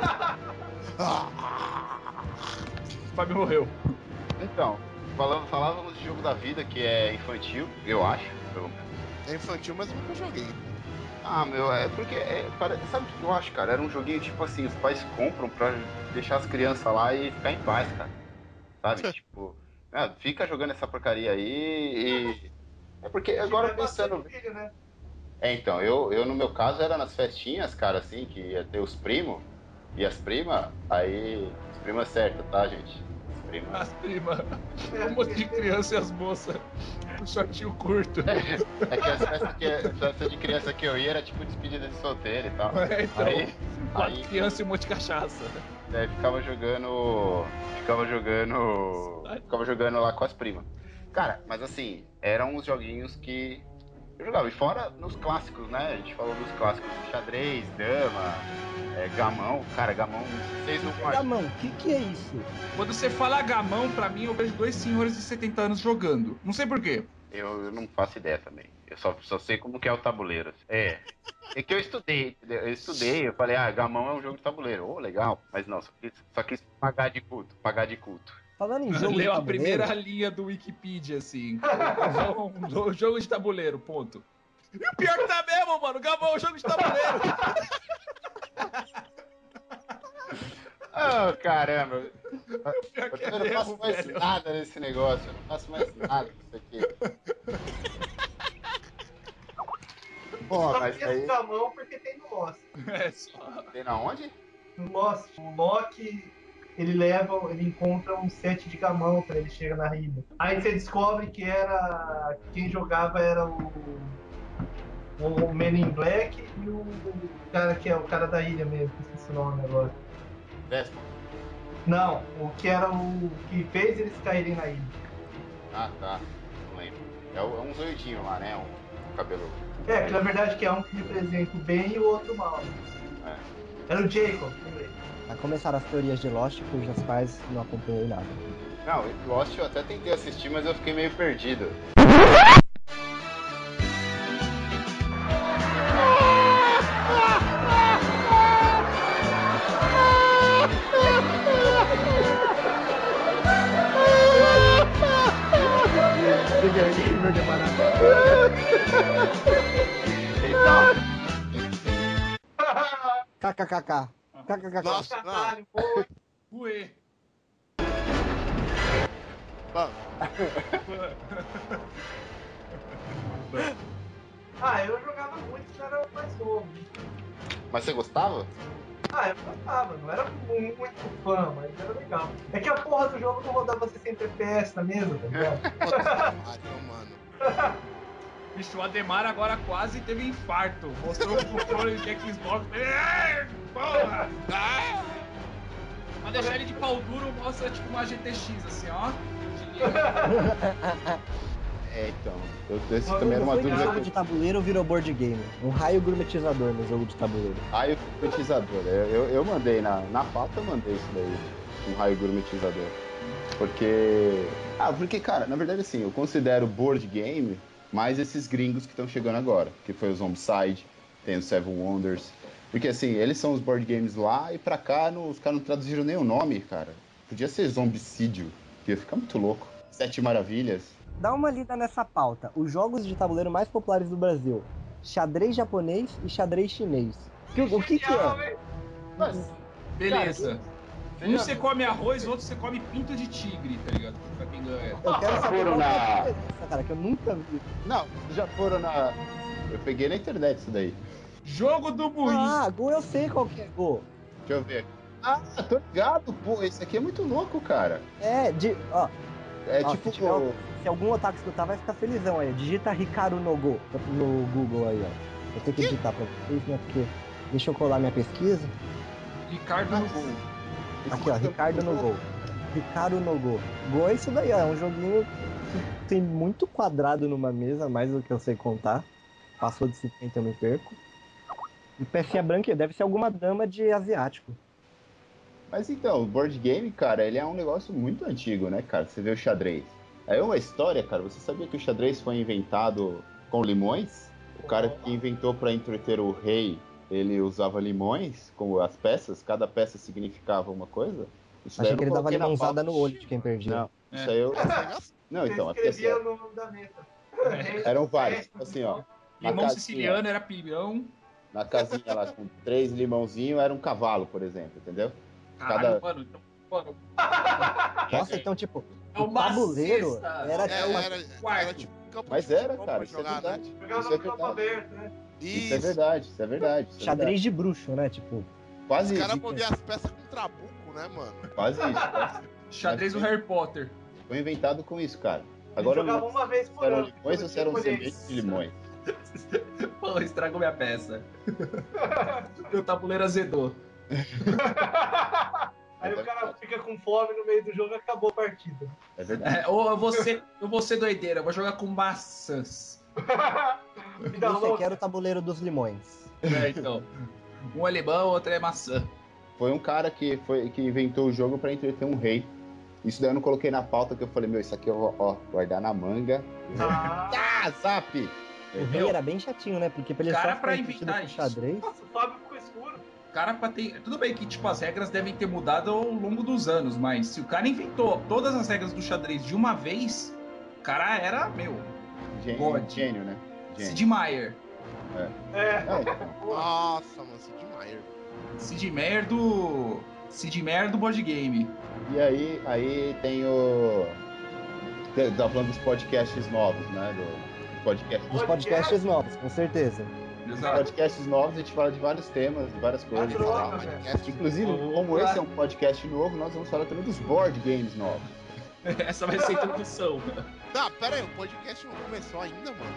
[SPEAKER 1] O Fábio morreu.
[SPEAKER 2] Então, falávamos de jogo da vida, que é infantil, eu acho.
[SPEAKER 4] É infantil, mas eu nunca joguei.
[SPEAKER 2] Ah, meu, é porque... sabe o que eu acho, cara? Era um joguinho tipo assim, os pais compram pra deixar as crianças lá e ficar em paz, cara. Sabe? Tipo, fica jogando essa porcaria aí e... É porque agora pensando...
[SPEAKER 7] Filho, né?
[SPEAKER 2] Então, eu no meu caso era nas festinhas, cara, assim, que ia ter os primos e as primas, aí... As primas certas, tá, gente? As primas...
[SPEAKER 1] As primas. Um monte de criança e as moças. Um shortinho curto.
[SPEAKER 2] É que as festas de criança que eu ia era tipo despedida de solteiro e tal.
[SPEAKER 1] É, então.
[SPEAKER 2] Aí-
[SPEAKER 1] Quatro
[SPEAKER 2] aí-
[SPEAKER 1] crianças e um monte de cachaça.
[SPEAKER 2] Ficava jogando lá com as primas. Cara, mas assim, eram uns joguinhos que eu jogava. E fora nos clássicos, né? A gente falou dos clássicos de xadrez, dama, gamão. Cara, gamão, vocês não conhecem.
[SPEAKER 3] Gamão, o que é isso?
[SPEAKER 1] Quando você fala gamão, pra mim, eu vejo dois senhores de 70 anos jogando. Não sei porquê.
[SPEAKER 2] Eu não faço ideia também. Eu só sei como que é o tabuleiro. É que eu estudei, entendeu? Eu falei, gamão é um jogo de tabuleiro. Ô, legal. Mas não, só quis pagar de culto.
[SPEAKER 3] Falando em jogo de
[SPEAKER 1] Leu a
[SPEAKER 3] tabuleiro,
[SPEAKER 1] primeira linha do Wikipedia, assim. Um jogo de tabuleiro, ponto. E o pior que tá mesmo, mano. Gamão é um jogo de tabuleiro.
[SPEAKER 2] Oh, caramba.
[SPEAKER 1] Pior que é
[SPEAKER 2] Eu não faço
[SPEAKER 1] mesmo,
[SPEAKER 2] mais
[SPEAKER 1] velho.
[SPEAKER 2] nada nesse negócio. Eu não faço mais nada disso aqui. Pô,
[SPEAKER 7] Só
[SPEAKER 2] mas
[SPEAKER 7] conheço
[SPEAKER 2] aí...
[SPEAKER 7] o Gamão porque tem no Lost.
[SPEAKER 1] É só.
[SPEAKER 2] Tem na onde?
[SPEAKER 7] No Lost, o Loki, ele encontra um set de gamão quando ele chega na Riba. Aí você descobre que quem jogava era o Men in Black e o cara que é o cara da ilha mesmo, que esqueci o nome agora.
[SPEAKER 2] Vespa.
[SPEAKER 7] Não, o que era o que fez eles caírem na ilha.
[SPEAKER 2] Ah, tá. Não lembro. É um zoiudinho lá, né? Um cabelo...
[SPEAKER 7] É, que na verdade que é um que representa o bem e o outro o mal.
[SPEAKER 2] É.
[SPEAKER 7] Era o Jacob, lembrei.
[SPEAKER 3] vai começar as teorias de Lost, cujas quais não acompanhei nada.
[SPEAKER 2] Não, Lost eu até tentei assistir, mas eu fiquei meio perdido.
[SPEAKER 3] KKKK. KKKK.
[SPEAKER 4] Nossa, não.
[SPEAKER 7] Caralho, pô.
[SPEAKER 1] Ué.
[SPEAKER 4] Mano,
[SPEAKER 7] Eu jogava muito quando era mais novo.
[SPEAKER 2] Mas você gostava?
[SPEAKER 7] Eu gostava, não era muito fã, mas era legal. É que a porra do jogo não rodava 60 FPS na mesa, tá ligado?
[SPEAKER 4] puta que mano.
[SPEAKER 1] Bicho, o Ademar agora quase teve infarto. Mostrou o controle de Xbox. Porra! Pra deixar ele de pau duro, mostra tipo uma GTX, assim, ó.
[SPEAKER 2] Então. Esse também era uma
[SPEAKER 3] Foi que
[SPEAKER 2] dúvida.
[SPEAKER 3] jogo de tabuleiro virou board game. Um raio gourmetizador no jogo de tabuleiro.
[SPEAKER 2] Raio gourmetizador. Eu mandei na pauta, eu mandei isso daí. Um raio gourmetizador. Porque, cara, na verdade assim, eu considero board game mais esses gringos que estão chegando agora. Que foi o Zombicide, tem o Seven Wonders. Porque assim, eles são os board games lá e pra cá os caras não traduziram nem o nome, cara. Podia ser Zombicídio, que ia ficar muito louco. Sete Maravilhas.
[SPEAKER 3] Dá uma lida nessa pauta. Os jogos de tabuleiro mais populares do Brasil. Xadrez japonês e xadrez chinês. O que é?
[SPEAKER 2] Mas,
[SPEAKER 1] Beleza. Um você come arroz, o outro você come pinto de tigre, tá ligado? Pra quem ganha.
[SPEAKER 3] Eu quero saber
[SPEAKER 2] foram
[SPEAKER 3] qual que é a
[SPEAKER 2] na-
[SPEAKER 3] diferença, cara, que eu nunca vi.
[SPEAKER 2] não, já foram na... Eu peguei na internet isso daí.
[SPEAKER 1] Jogo do burrinho.
[SPEAKER 3] Ah, Go eu sei qual que é Go.
[SPEAKER 2] Deixa eu ver. Ah, tô ligado, pô. Esse aqui é muito louco, cara.
[SPEAKER 3] Ó,
[SPEAKER 2] Tipo...
[SPEAKER 3] se algum otaku escutar, vai ficar felizão aí. Digita Hikaru no Go no Google aí, ó. Eu tenho que digitar pra vocês, né? Porque. Deixa eu colar minha pesquisa.
[SPEAKER 1] Ricardo no gol.
[SPEAKER 3] Aqui, ó, Ricardo no Go. Hikaru no Go. Go é isso daí, ó. É um joguinho que tem muito quadrado numa mesa, mais do que eu sei contar. Passou de 50 eu me perco. E pecinha branca deve ser alguma dama de asiático.
[SPEAKER 2] Mas então, o board game, cara, ele é um negócio muito antigo, né, cara? Você vê o xadrez. Aí uma história, cara, você sabia que o xadrez foi inventado com limões? O cara que inventou pra entreter o rei, ele usava limões como as peças, cada peça significava uma coisa? Isso daí
[SPEAKER 3] Achei
[SPEAKER 2] eu
[SPEAKER 3] que ele
[SPEAKER 2] não
[SPEAKER 3] dava
[SPEAKER 2] coloquei na
[SPEAKER 3] limonzada
[SPEAKER 2] pauta.
[SPEAKER 3] no olho de quem perdia.
[SPEAKER 2] Não, isso aí eu... Não,
[SPEAKER 7] Você
[SPEAKER 2] então, é porque assim,
[SPEAKER 7] escrevia no nome da mesa.
[SPEAKER 2] eram vários, tipo assim, ó. Na
[SPEAKER 1] Limão
[SPEAKER 2] casinha-
[SPEAKER 1] siciliano era pilhão.
[SPEAKER 2] Na casinha lá com 3 limãozinhos era um cavalo, por exemplo, entendeu?
[SPEAKER 1] Caralho, mano. Então, mano,
[SPEAKER 3] Nossa, então, tipo,
[SPEAKER 1] é
[SPEAKER 3] o
[SPEAKER 1] uma
[SPEAKER 3] tabuleiro
[SPEAKER 1] cesta.
[SPEAKER 3] era
[SPEAKER 1] quarto.
[SPEAKER 4] tipo um campo
[SPEAKER 2] Mas
[SPEAKER 4] de
[SPEAKER 2] era,
[SPEAKER 4] futebol
[SPEAKER 2] cara,
[SPEAKER 4] pra
[SPEAKER 2] isso é
[SPEAKER 4] jogar, né?
[SPEAKER 2] verdade.
[SPEAKER 7] Jogava
[SPEAKER 2] Isso é
[SPEAKER 7] no campo
[SPEAKER 2] verdade.
[SPEAKER 7] aberto, né?
[SPEAKER 2] Isso é verdade, isso é verdade. Isso é
[SPEAKER 3] xadrez de bruxo, né? Tipo,
[SPEAKER 2] Quase
[SPEAKER 4] Os caras
[SPEAKER 2] isso.
[SPEAKER 4] moviam as peças com trabuco, né, mano?
[SPEAKER 2] Quase isso. Quase.
[SPEAKER 1] Xadrez do Harry Potter.
[SPEAKER 2] Foi inventado com isso, cara.
[SPEAKER 7] Agora
[SPEAKER 2] Agora
[SPEAKER 7] jogava
[SPEAKER 2] não
[SPEAKER 7] uma vez
[SPEAKER 2] se
[SPEAKER 7] por
[SPEAKER 2] eram
[SPEAKER 7] ano.
[SPEAKER 2] limões ou se eram
[SPEAKER 7] Escolher
[SPEAKER 2] sementes
[SPEAKER 7] isso.
[SPEAKER 2] de limões.
[SPEAKER 1] Pô, estragou minha peça. Meu tabuleiro azedou.
[SPEAKER 7] Aí o cara fica com fome no meio do jogo e acabou a partida.
[SPEAKER 2] É verdade.
[SPEAKER 1] Ou eu vou ser doideira, eu vou jogar com maçãs.
[SPEAKER 7] Me dá
[SPEAKER 3] esse aqui
[SPEAKER 7] louco.
[SPEAKER 3] era o tabuleiro dos limões.
[SPEAKER 1] É, então. Um é limão, outro é maçã.
[SPEAKER 2] Foi um cara que inventou o jogo pra entreter um rei. Isso daí eu não coloquei na pauta, que eu falei, meu, isso aqui eu vou, ó, guardar na manga.
[SPEAKER 7] Ah,
[SPEAKER 2] Ah, zap!
[SPEAKER 3] O rei era bem chatinho, né? Porque pra ele
[SPEAKER 1] Cara,
[SPEAKER 3] só
[SPEAKER 1] pra
[SPEAKER 3] ficar entretido
[SPEAKER 1] inventar
[SPEAKER 3] com
[SPEAKER 1] isso.
[SPEAKER 3] xadrez.
[SPEAKER 7] nossa, o Fábio ficou escuro.
[SPEAKER 1] Cara, pra ter. Tudo bem que tipo, as regras devem ter mudado ao longo dos anos, mas se o cara inventou todas as regras do xadrez de uma vez, o cara era, God.
[SPEAKER 2] Gênio, né? Gênio.
[SPEAKER 1] Sid Meier.
[SPEAKER 7] É.
[SPEAKER 2] É, então.
[SPEAKER 4] Nossa, mano, Sid Meier.
[SPEAKER 1] Sid Meier do board game.
[SPEAKER 2] E aí tem o... Tá falando dos podcasts novos, né? Do podcast.
[SPEAKER 3] Dos podcasts novos, com certeza.
[SPEAKER 2] Nos
[SPEAKER 1] Exato.
[SPEAKER 2] podcasts novos a gente fala de vários temas, de várias coisas.
[SPEAKER 7] Droga,
[SPEAKER 4] Falar,
[SPEAKER 7] velho.
[SPEAKER 4] podcast.
[SPEAKER 2] Inclusive, como esse é um podcast novo, nós vamos falar também dos board games novos.
[SPEAKER 1] Essa vai ser a introdução.
[SPEAKER 4] Não, pera aí, o podcast não começou ainda, mano.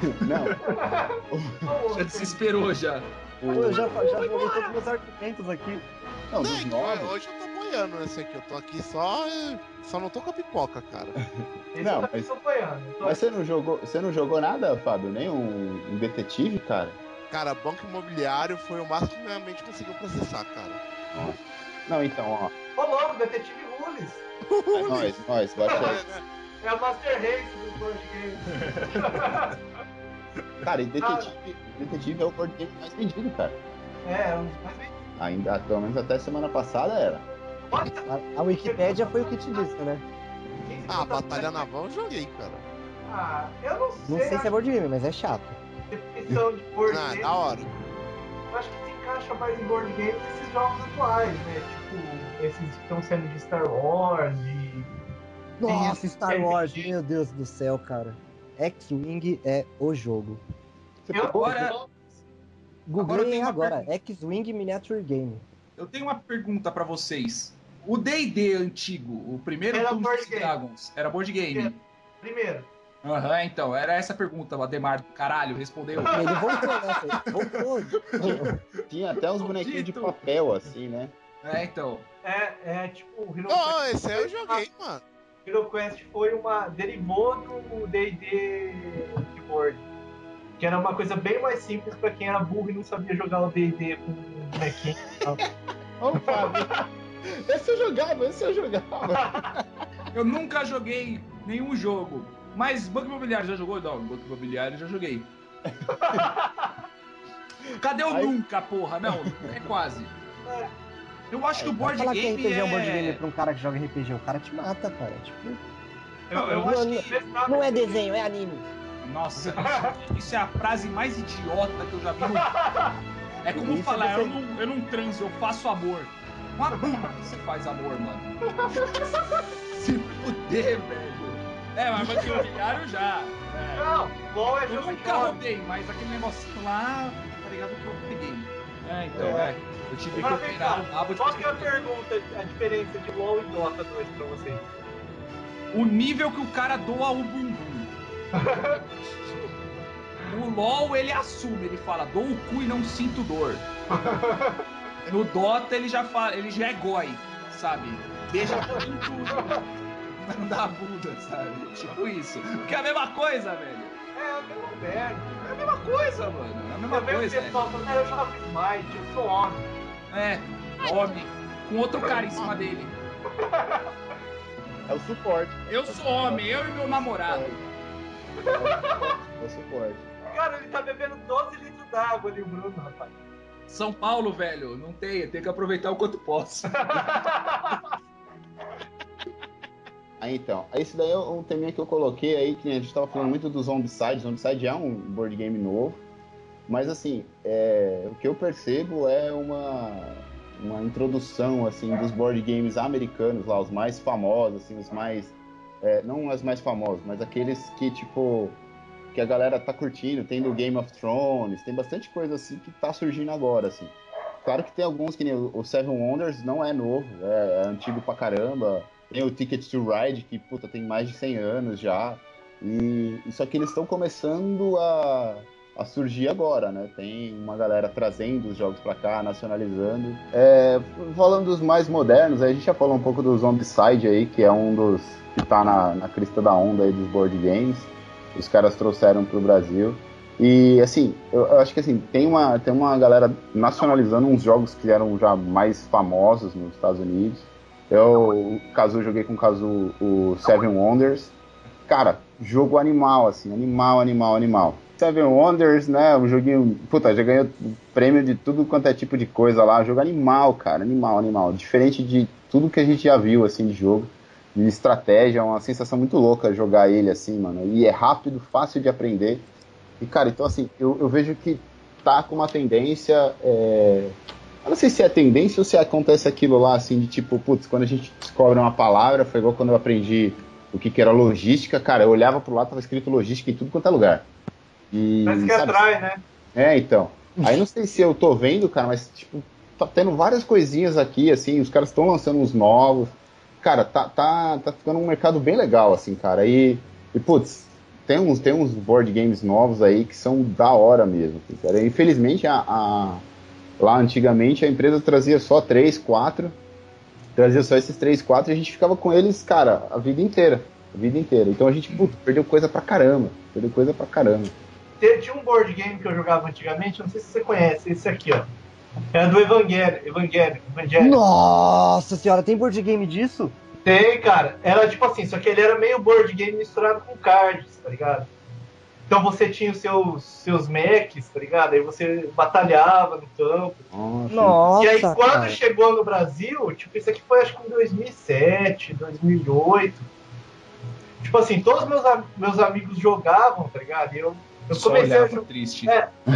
[SPEAKER 2] Não,
[SPEAKER 1] Já desesperou já.
[SPEAKER 3] Pô, eu já joguei todos os meus argumentos aqui.
[SPEAKER 2] não,
[SPEAKER 4] Não,
[SPEAKER 2] dos
[SPEAKER 4] é que
[SPEAKER 2] novos.
[SPEAKER 4] hoje eu tô boiando nesse aqui, eu tô aqui só não tô com a pipoca, cara.
[SPEAKER 7] Esse
[SPEAKER 2] Não,
[SPEAKER 7] eu tô
[SPEAKER 2] mas-
[SPEAKER 7] acompanhando.
[SPEAKER 2] Mas você não jogou nada, Fábio? Nem um detetive, cara?
[SPEAKER 4] Cara, banco imobiliário foi o máximo que minha mente conseguiu processar, cara.
[SPEAKER 2] Não, então, ó.
[SPEAKER 7] Ô louco, Detetive Rules.
[SPEAKER 2] É nós, baixa aí.
[SPEAKER 7] É a Master Race do board game.
[SPEAKER 2] Cara, e detetive é o board game mais vendido, cara.
[SPEAKER 7] É um dos mais bem.
[SPEAKER 2] Ainda, pelo menos até semana passada era.
[SPEAKER 3] A Wikipédia foi o que te disse, né?
[SPEAKER 4] Ah, Batalha Naval eu joguei, cara.
[SPEAKER 7] Ah, eu não sei.
[SPEAKER 3] Não sei se é board game, mas é chato.
[SPEAKER 7] a definição de board
[SPEAKER 4] Ah,
[SPEAKER 7] game.
[SPEAKER 4] da hora.
[SPEAKER 7] Eu acho que se encaixa mais em board game que esses jogos atuais, né? Tipo, esses que estão sendo de Star Wars, de.
[SPEAKER 3] Nossa, Star
[SPEAKER 7] RPG.
[SPEAKER 3] Wars, meu Deus do céu, cara. X-Wing é o jogo.
[SPEAKER 2] Você
[SPEAKER 7] Eu
[SPEAKER 2] pegou?
[SPEAKER 1] Agora,
[SPEAKER 3] Googlei
[SPEAKER 1] tem uma
[SPEAKER 3] agora, X-Wing Miniature Game.
[SPEAKER 1] eu tenho uma pergunta pra vocês. O D&D antigo, o primeiro
[SPEAKER 7] Era
[SPEAKER 1] Dungeons
[SPEAKER 7] board
[SPEAKER 1] and
[SPEAKER 7] game.
[SPEAKER 1] Dragons, era board game?
[SPEAKER 7] Primeiro.
[SPEAKER 1] Aham, então, era essa a pergunta, o Ademar, caralho, respondeu.
[SPEAKER 3] E ele voltou, né? Voltou.
[SPEAKER 2] Tinha até uns bonequinhos de
[SPEAKER 1] Maldito.
[SPEAKER 2] papel, assim, né?
[SPEAKER 1] É, então.
[SPEAKER 7] É tipo o Hero
[SPEAKER 4] Não, esse aí eu joguei, mano.
[SPEAKER 7] Hero Quest derivou do D&D de board. Que era uma coisa bem mais simples pra quem era burro e não sabia jogar o D&D com bonequinho.
[SPEAKER 2] Ô, Fábio. Esse eu jogava.
[SPEAKER 1] Eu nunca joguei nenhum jogo. Mas Banco Imobiliário já jogou? Não, Banco Imobiliário já joguei. Cadê o nunca, porra? Não, é quase. Eu acho que o board
[SPEAKER 3] falar
[SPEAKER 1] game
[SPEAKER 3] que RPG é um board game pra um cara que joga RPG, o cara te mata, cara. Tipo,
[SPEAKER 1] eu acho que...
[SPEAKER 3] não é desenho, é anime.
[SPEAKER 1] Nossa, isso é a frase mais idiota que eu já vi. É como
[SPEAKER 3] Isso
[SPEAKER 1] falar,
[SPEAKER 3] você-
[SPEAKER 1] eu não transo, eu faço amor. Uma bunda você faz amor, mano. Se fuder, velho. Mas Banco Imobiliário já.
[SPEAKER 7] Não, LOL é
[SPEAKER 1] Eu
[SPEAKER 7] jogo de
[SPEAKER 1] nunca
[SPEAKER 7] homem.
[SPEAKER 1] roubei, mas aquele negocinho lá, tá ligado que eu peguei. Então, eu tive que
[SPEAKER 7] Mas vem cá,
[SPEAKER 1] operar o rabo de
[SPEAKER 7] qual que é a pergunta, a diferença de LOL e Dota 2 pra vocês?
[SPEAKER 1] o nível que o cara doa o bumbum. O LoL, ele assume, ele fala, dou o cu e não sinto dor. No Dota, ele já é goi, sabe? Beija muito, não dá a bunda, sabe? Tipo isso. Porque é a mesma coisa, velho.
[SPEAKER 7] É a mesma merda.
[SPEAKER 1] É a mesma coisa, mano. É a mesma
[SPEAKER 7] Eu vejo o
[SPEAKER 1] coisa.
[SPEAKER 7] pessoal falando, eu jogo Smite, eu sou homem.
[SPEAKER 1] Homem. Com outro cara em cima dele.
[SPEAKER 2] É o suporte.
[SPEAKER 1] Eu sou homem, eu e meu namorado.
[SPEAKER 2] É o suporte.
[SPEAKER 7] Cara, ele tá bebendo 12 litros d'água ali, o Bruno, rapaz.
[SPEAKER 1] São Paulo, velho, não tem que aproveitar o quanto posso.
[SPEAKER 2] Então, esse daí é um teminha que eu coloquei aí, que a gente tava falando muito do Zombicide. Zombicide é um board game novo, mas assim, o que eu percebo é uma introdução, assim, dos board games americanos lá, os mais famosos, assim, os mais... não os mais famosos, mas aqueles que, tipo, que a galera tá curtindo. Tem do Game of Thrones, tem bastante coisa, assim, que tá surgindo agora, assim. Claro que tem alguns, que nem o Seven Wonders, não é novo, é antigo pra caramba. Tem o Ticket to Ride, que, puta, tem mais de 100 anos já. E só que eles estão começando a surgir agora, né? Tem uma galera trazendo os jogos pra cá, nacionalizando. Falando dos mais modernos, a gente já falou um pouco do Zombicide aí, que é um dos que tá na crista da onda aí dos board games. Os caras trouxeram pro Brasil. E, assim, eu acho que assim, tem uma galera nacionalizando uns jogos que eram já mais famosos nos Estados Unidos. Eu joguei com o Kazu o Seven Wonders. Cara, jogo animal, assim, animal. Seven Wonders, né, um joguinho... Puta, já ganhou prêmio de tudo quanto é tipo de coisa lá. Jogo animal, cara, animal. Diferente de tudo que a gente já viu, assim, de jogo. De estratégia, é uma sensação muito louca jogar ele, assim, mano. E é rápido, fácil de aprender. E, cara, então, assim, eu vejo que tá com uma tendência... Eu não sei se é tendência ou se acontece aquilo lá, assim, de tipo, putz, quando a gente descobre uma palavra, foi igual quando eu aprendi o que era logística, cara, eu olhava pro lado, tava escrito logística em tudo quanto é lugar.
[SPEAKER 7] Parece que atrai, né?
[SPEAKER 2] Então. Aí não sei se eu tô vendo, cara, mas, tipo, tá tendo várias coisinhas aqui, assim, os caras estão lançando uns novos. Cara, tá ficando um mercado bem legal, assim, cara. E putz, tem uns board games novos aí que são da hora mesmo, assim, cara. Infelizmente, lá antigamente a empresa trazia só 3, 4, trazia só esses 3, 4 e a gente ficava com eles, cara, a vida inteira. Então a gente, perdeu coisa pra caramba.
[SPEAKER 7] Tinha um board game que eu jogava antigamente, não sei se você conhece, esse aqui, ó. Era do Evangelho.
[SPEAKER 3] Nossa senhora, tem board game disso?
[SPEAKER 7] Tem, cara. Era tipo assim, só que ele era meio board game misturado com cards, tá ligado? Então você tinha os seus mechs, tá ligado? Aí você batalhava no campo.
[SPEAKER 3] Nossa,
[SPEAKER 7] e aí quando
[SPEAKER 3] cara.
[SPEAKER 7] chegou no Brasil, tipo, isso aqui foi acho que em 2007, 2008. Tipo assim, todos meus amigos jogavam, tá ligado? E eu comecei a jogar.
[SPEAKER 1] Triste.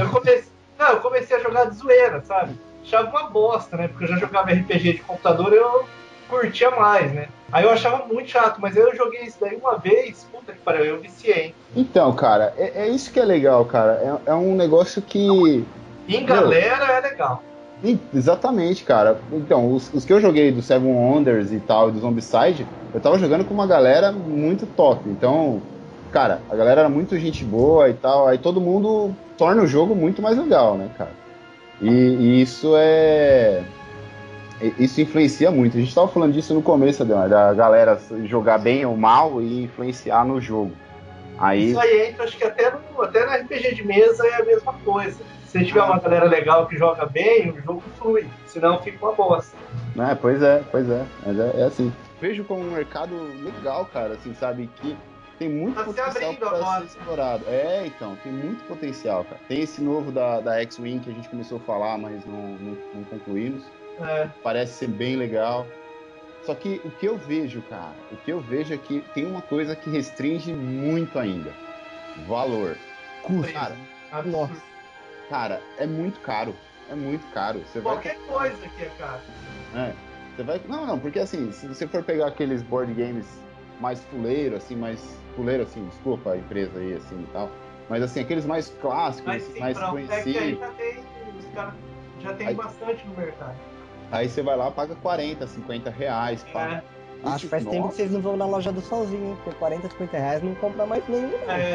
[SPEAKER 7] Eu comecei a jogar de zoeira, sabe? Achava uma bosta, né? Porque eu já jogava RPG de computador e eu curtia mais, né? Aí eu achava muito chato, mas aí eu joguei isso daí uma vez, puta que pariu, eu viciei, hein?
[SPEAKER 2] Então, cara, é isso que é legal, cara. É um negócio que...
[SPEAKER 7] Em galera é legal.
[SPEAKER 2] Exatamente, cara. Então, os que eu joguei do Seven Wonders e tal, e do Zombicide, eu tava jogando com uma galera muito top. Então, cara, a galera era muito gente boa e tal. Aí todo mundo torna o jogo muito mais legal, né, cara? E isso é Isso influencia muito. A gente estava falando disso no começo, da galera jogar bem ou mal e influenciar no jogo. Aí...
[SPEAKER 7] Isso aí entra, acho que até no RPG de mesa é a mesma coisa. Se tiver uma galera legal que joga bem, o jogo flui. Senão fica uma bosta.
[SPEAKER 2] Pois é. Mas é assim. Vejo como um mercado legal, cara, assim, sabe? Que tem muito potencial para ser explorado. Então, tem muito potencial, cara. Tem esse novo da X-Wing que a gente começou a falar, mas não concluímos. Parece ser bem legal. Só que o que eu vejo, cara, é que tem uma coisa que restringe muito ainda. Valor. Custo. Cara, nossa. Cara, é muito caro. É muito caro.
[SPEAKER 7] Qualquer coisa que é caro.
[SPEAKER 2] Você vai... Não, porque assim, se você for pegar aqueles board games mais fuleiro, assim, desculpa a empresa aí, assim, e tal. Mas assim, aqueles mais clássicos, mais conhecidos.
[SPEAKER 7] Aí os caras já tem bastante no mercado.
[SPEAKER 2] Aí você vai lá, paga 40, 50 reais.
[SPEAKER 3] Acho que faz tempo que vocês não vão na loja do Solzinho, hein? Porque 40, 50 reais não compra mais nenhum,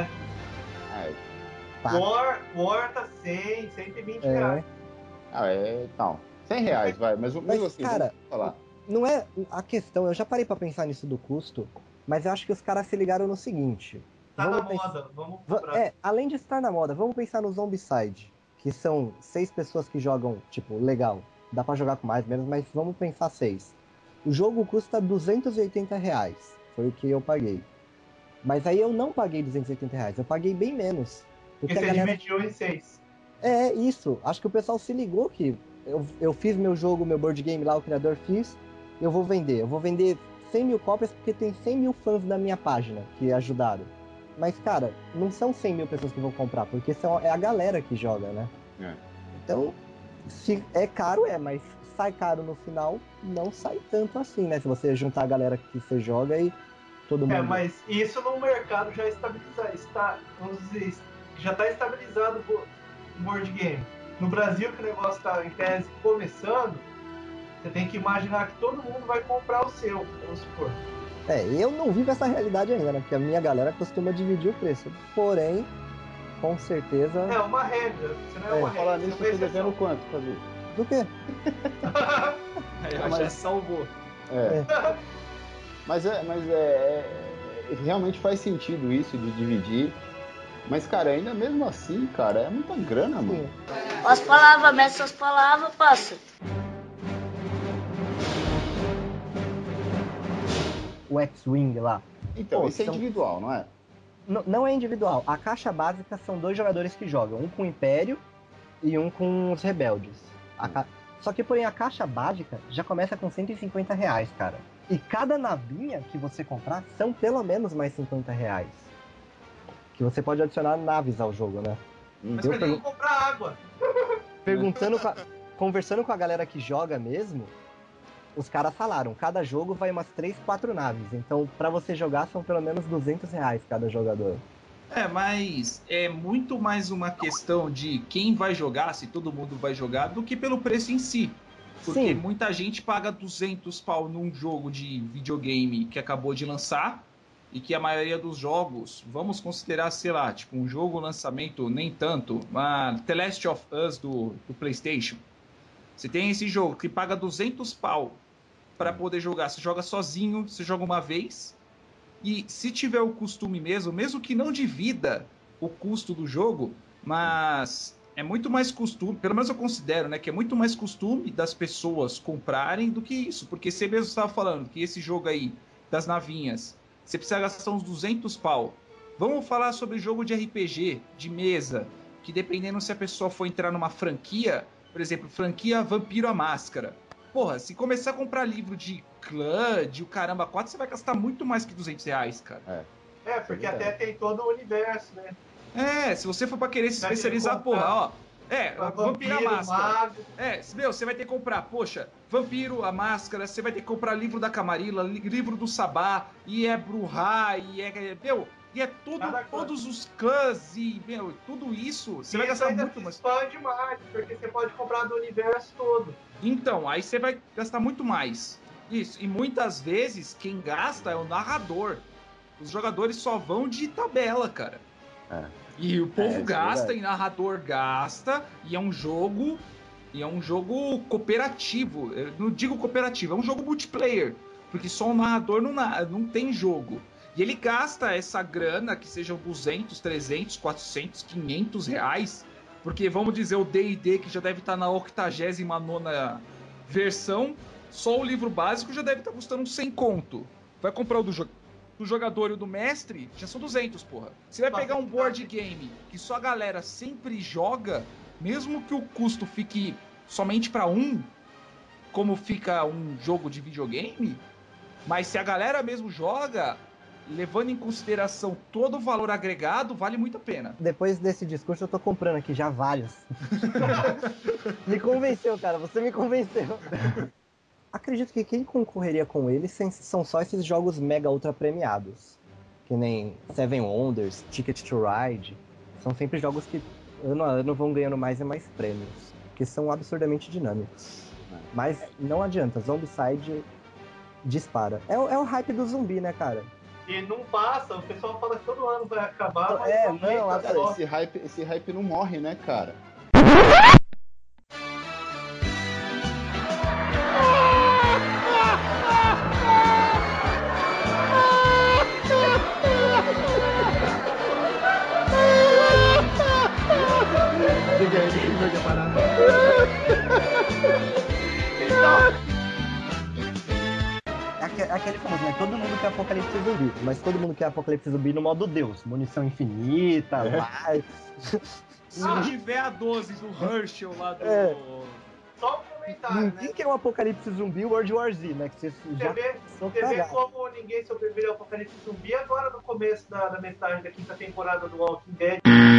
[SPEAKER 3] não.
[SPEAKER 7] War tá 100, 120 reais.
[SPEAKER 2] Então, 100 reais, vai. Mas mesmo assim,
[SPEAKER 3] cara,
[SPEAKER 2] vamos falar.
[SPEAKER 3] Não é a questão, eu já parei pra pensar nisso do custo, mas eu acho que os caras se ligaram no seguinte.
[SPEAKER 7] Tá na moda, vamos comprar.
[SPEAKER 3] Além de estar na moda, vamos pensar no Zombicide, que são 6 pessoas que jogam, tipo, legal. Dá pra jogar com mais, menos, mas vamos pensar 6. O jogo custa 280 reais. Foi o que eu paguei. Mas aí eu não paguei 280 reais, eu paguei bem menos.
[SPEAKER 7] Porque você dividiu em 6.
[SPEAKER 3] Isso. Acho que o pessoal se ligou que eu fiz meu jogo, meu board game lá, o criador fiz, eu vou vender. Eu vou vender 100 mil cópias porque tem 100 mil fãs da minha página que ajudaram. Mas, cara, não são 100 mil pessoas que vão comprar, porque é a galera que joga, né? Então, se é caro, mas sai caro no final, não sai tanto assim, né? Se você juntar a galera que você joga e todo mundo...
[SPEAKER 7] mas isso no mercado já vamos dizer, já está estabilizado o board game. No Brasil, que o negócio está em tese começando, você tem que imaginar que todo mundo vai comprar o seu, vamos supor.
[SPEAKER 3] Eu não vivo essa realidade ainda, né? Porque a minha galera costuma dividir o preço. Porém, com certeza...
[SPEAKER 7] É uma regra, você não é uma regra.
[SPEAKER 2] Falar nisso, você tá devendo quanto, Fabio?
[SPEAKER 3] Do quê?
[SPEAKER 1] Já salvou.
[SPEAKER 2] Mas realmente faz sentido isso de dividir. Mas, cara, ainda mesmo assim, cara, é muita grana, mano.
[SPEAKER 5] As palavras, mestre, as palavras, passa.
[SPEAKER 3] O X-Wing lá.
[SPEAKER 2] Então, isso é individual, não é?
[SPEAKER 3] Não é individual. A caixa básica são 2 jogadores que jogam. Um com o Império e um com os Rebeldes. Só que, porém, a caixa básica já começa com 150 reais, cara. E cada navinha que você comprar são pelo menos mais 50 reais. Que você pode adicionar naves ao jogo, né?
[SPEAKER 7] Mas pra nem comprar água.
[SPEAKER 3] Conversando com a galera que joga mesmo, os caras falaram, cada jogo vai umas 3, 4 naves. Então, pra você jogar, são pelo menos 200 reais cada jogador.
[SPEAKER 1] Mas é muito mais uma questão de quem vai jogar, se todo mundo vai jogar, do que pelo preço em si. Porque muita gente paga 200 pau num jogo de videogame que acabou de lançar e que a maioria dos jogos, vamos considerar, sei lá, tipo um jogo lançamento, nem tanto, The Last of Us do PlayStation. Você tem esse jogo que paga 200 pau para poder jogar. Você joga sozinho, você joga uma vez. E se tiver o costume mesmo que não divida o custo do jogo, mas é muito mais costume, pelo menos eu considero, né, que é muito mais costume das pessoas comprarem do que isso. Porque você mesmo estava falando que esse jogo aí, das navinhas, você precisa gastar uns 200 pau. Vamos falar sobre jogo de RPG, de mesa, que dependendo se a pessoa for entrar numa franquia, por exemplo, franquia Vampiro à Máscara. Porra, se começar a comprar livro de clã, de o caramba 4, você vai gastar muito mais que 200 reais, cara.
[SPEAKER 7] Porque até tem todo o universo, né?
[SPEAKER 1] Se você for pra querer se especializar, porra, Vampiro à Máscara.
[SPEAKER 7] Mago.
[SPEAKER 1] Você vai ter que comprar, poxa, Vampiro, a Máscara, você vai ter que comprar livro da Camarilla, livro do Sabá, e é Bruhá, e é tudo, todos os clãs, e, tudo isso, você vai gastar muito mais.
[SPEAKER 7] Expande mais, porque você pode comprar do universo todo.
[SPEAKER 1] Então, aí você vai gastar muito mais. Isso, e muitas vezes quem gasta é o narrador. Os jogadores só vão de tabela, cara. E o povo gasta, e narrador gasta, e é um jogo E é um jogo cooperativo. Eu não digo cooperativo, é um jogo multiplayer. Porque só o narrador não tem jogo. E ele gasta essa grana, que sejam 200, 300, 400, 500 reais. Porque, vamos dizer, o D&D, que já deve estar na 89ª versão, só o livro básico já deve estar custando uns 100 conto. Vai comprar o do jogador e o do mestre, já são 200, porra. Você vai pegar um board game que só a galera sempre joga, mesmo que o custo fique somente para um, como fica um jogo de videogame, mas se a galera mesmo joga, levando em consideração todo o valor agregado, vale muito a pena.
[SPEAKER 3] Depois desse discurso, eu tô comprando aqui já vários. Me convenceu, cara. Você me convenceu. Acredito que quem concorreria com ele são só esses jogos mega ultra premiados. Que nem Seven Wonders, Ticket to Ride. São sempre jogos que ano a ano vão ganhando mais e mais prêmios. Que são absurdamente dinâmicos. Mas não adianta, Zombicide dispara. É o hype do zumbi, né, cara?
[SPEAKER 7] E não passa, o pessoal fala que todo ano vai acabar, mas
[SPEAKER 2] Cara, esse hype não morre, né, cara?
[SPEAKER 3] Aquele famoso, né? Todo mundo quer Apocalipse Zumbi, mas todo mundo quer Apocalipse Zumbi no modo Deus. Munição infinita,
[SPEAKER 1] Se tiver a 12 do Herschel lá do...
[SPEAKER 7] Só um comentário,
[SPEAKER 3] Ninguém quer um Apocalipse Zumbi World War Z, né? Que
[SPEAKER 7] Você vê como ninguém sobreviveu ao Apocalipse Zumbi agora no começo da metade da 5ª temporada do Walking Dead.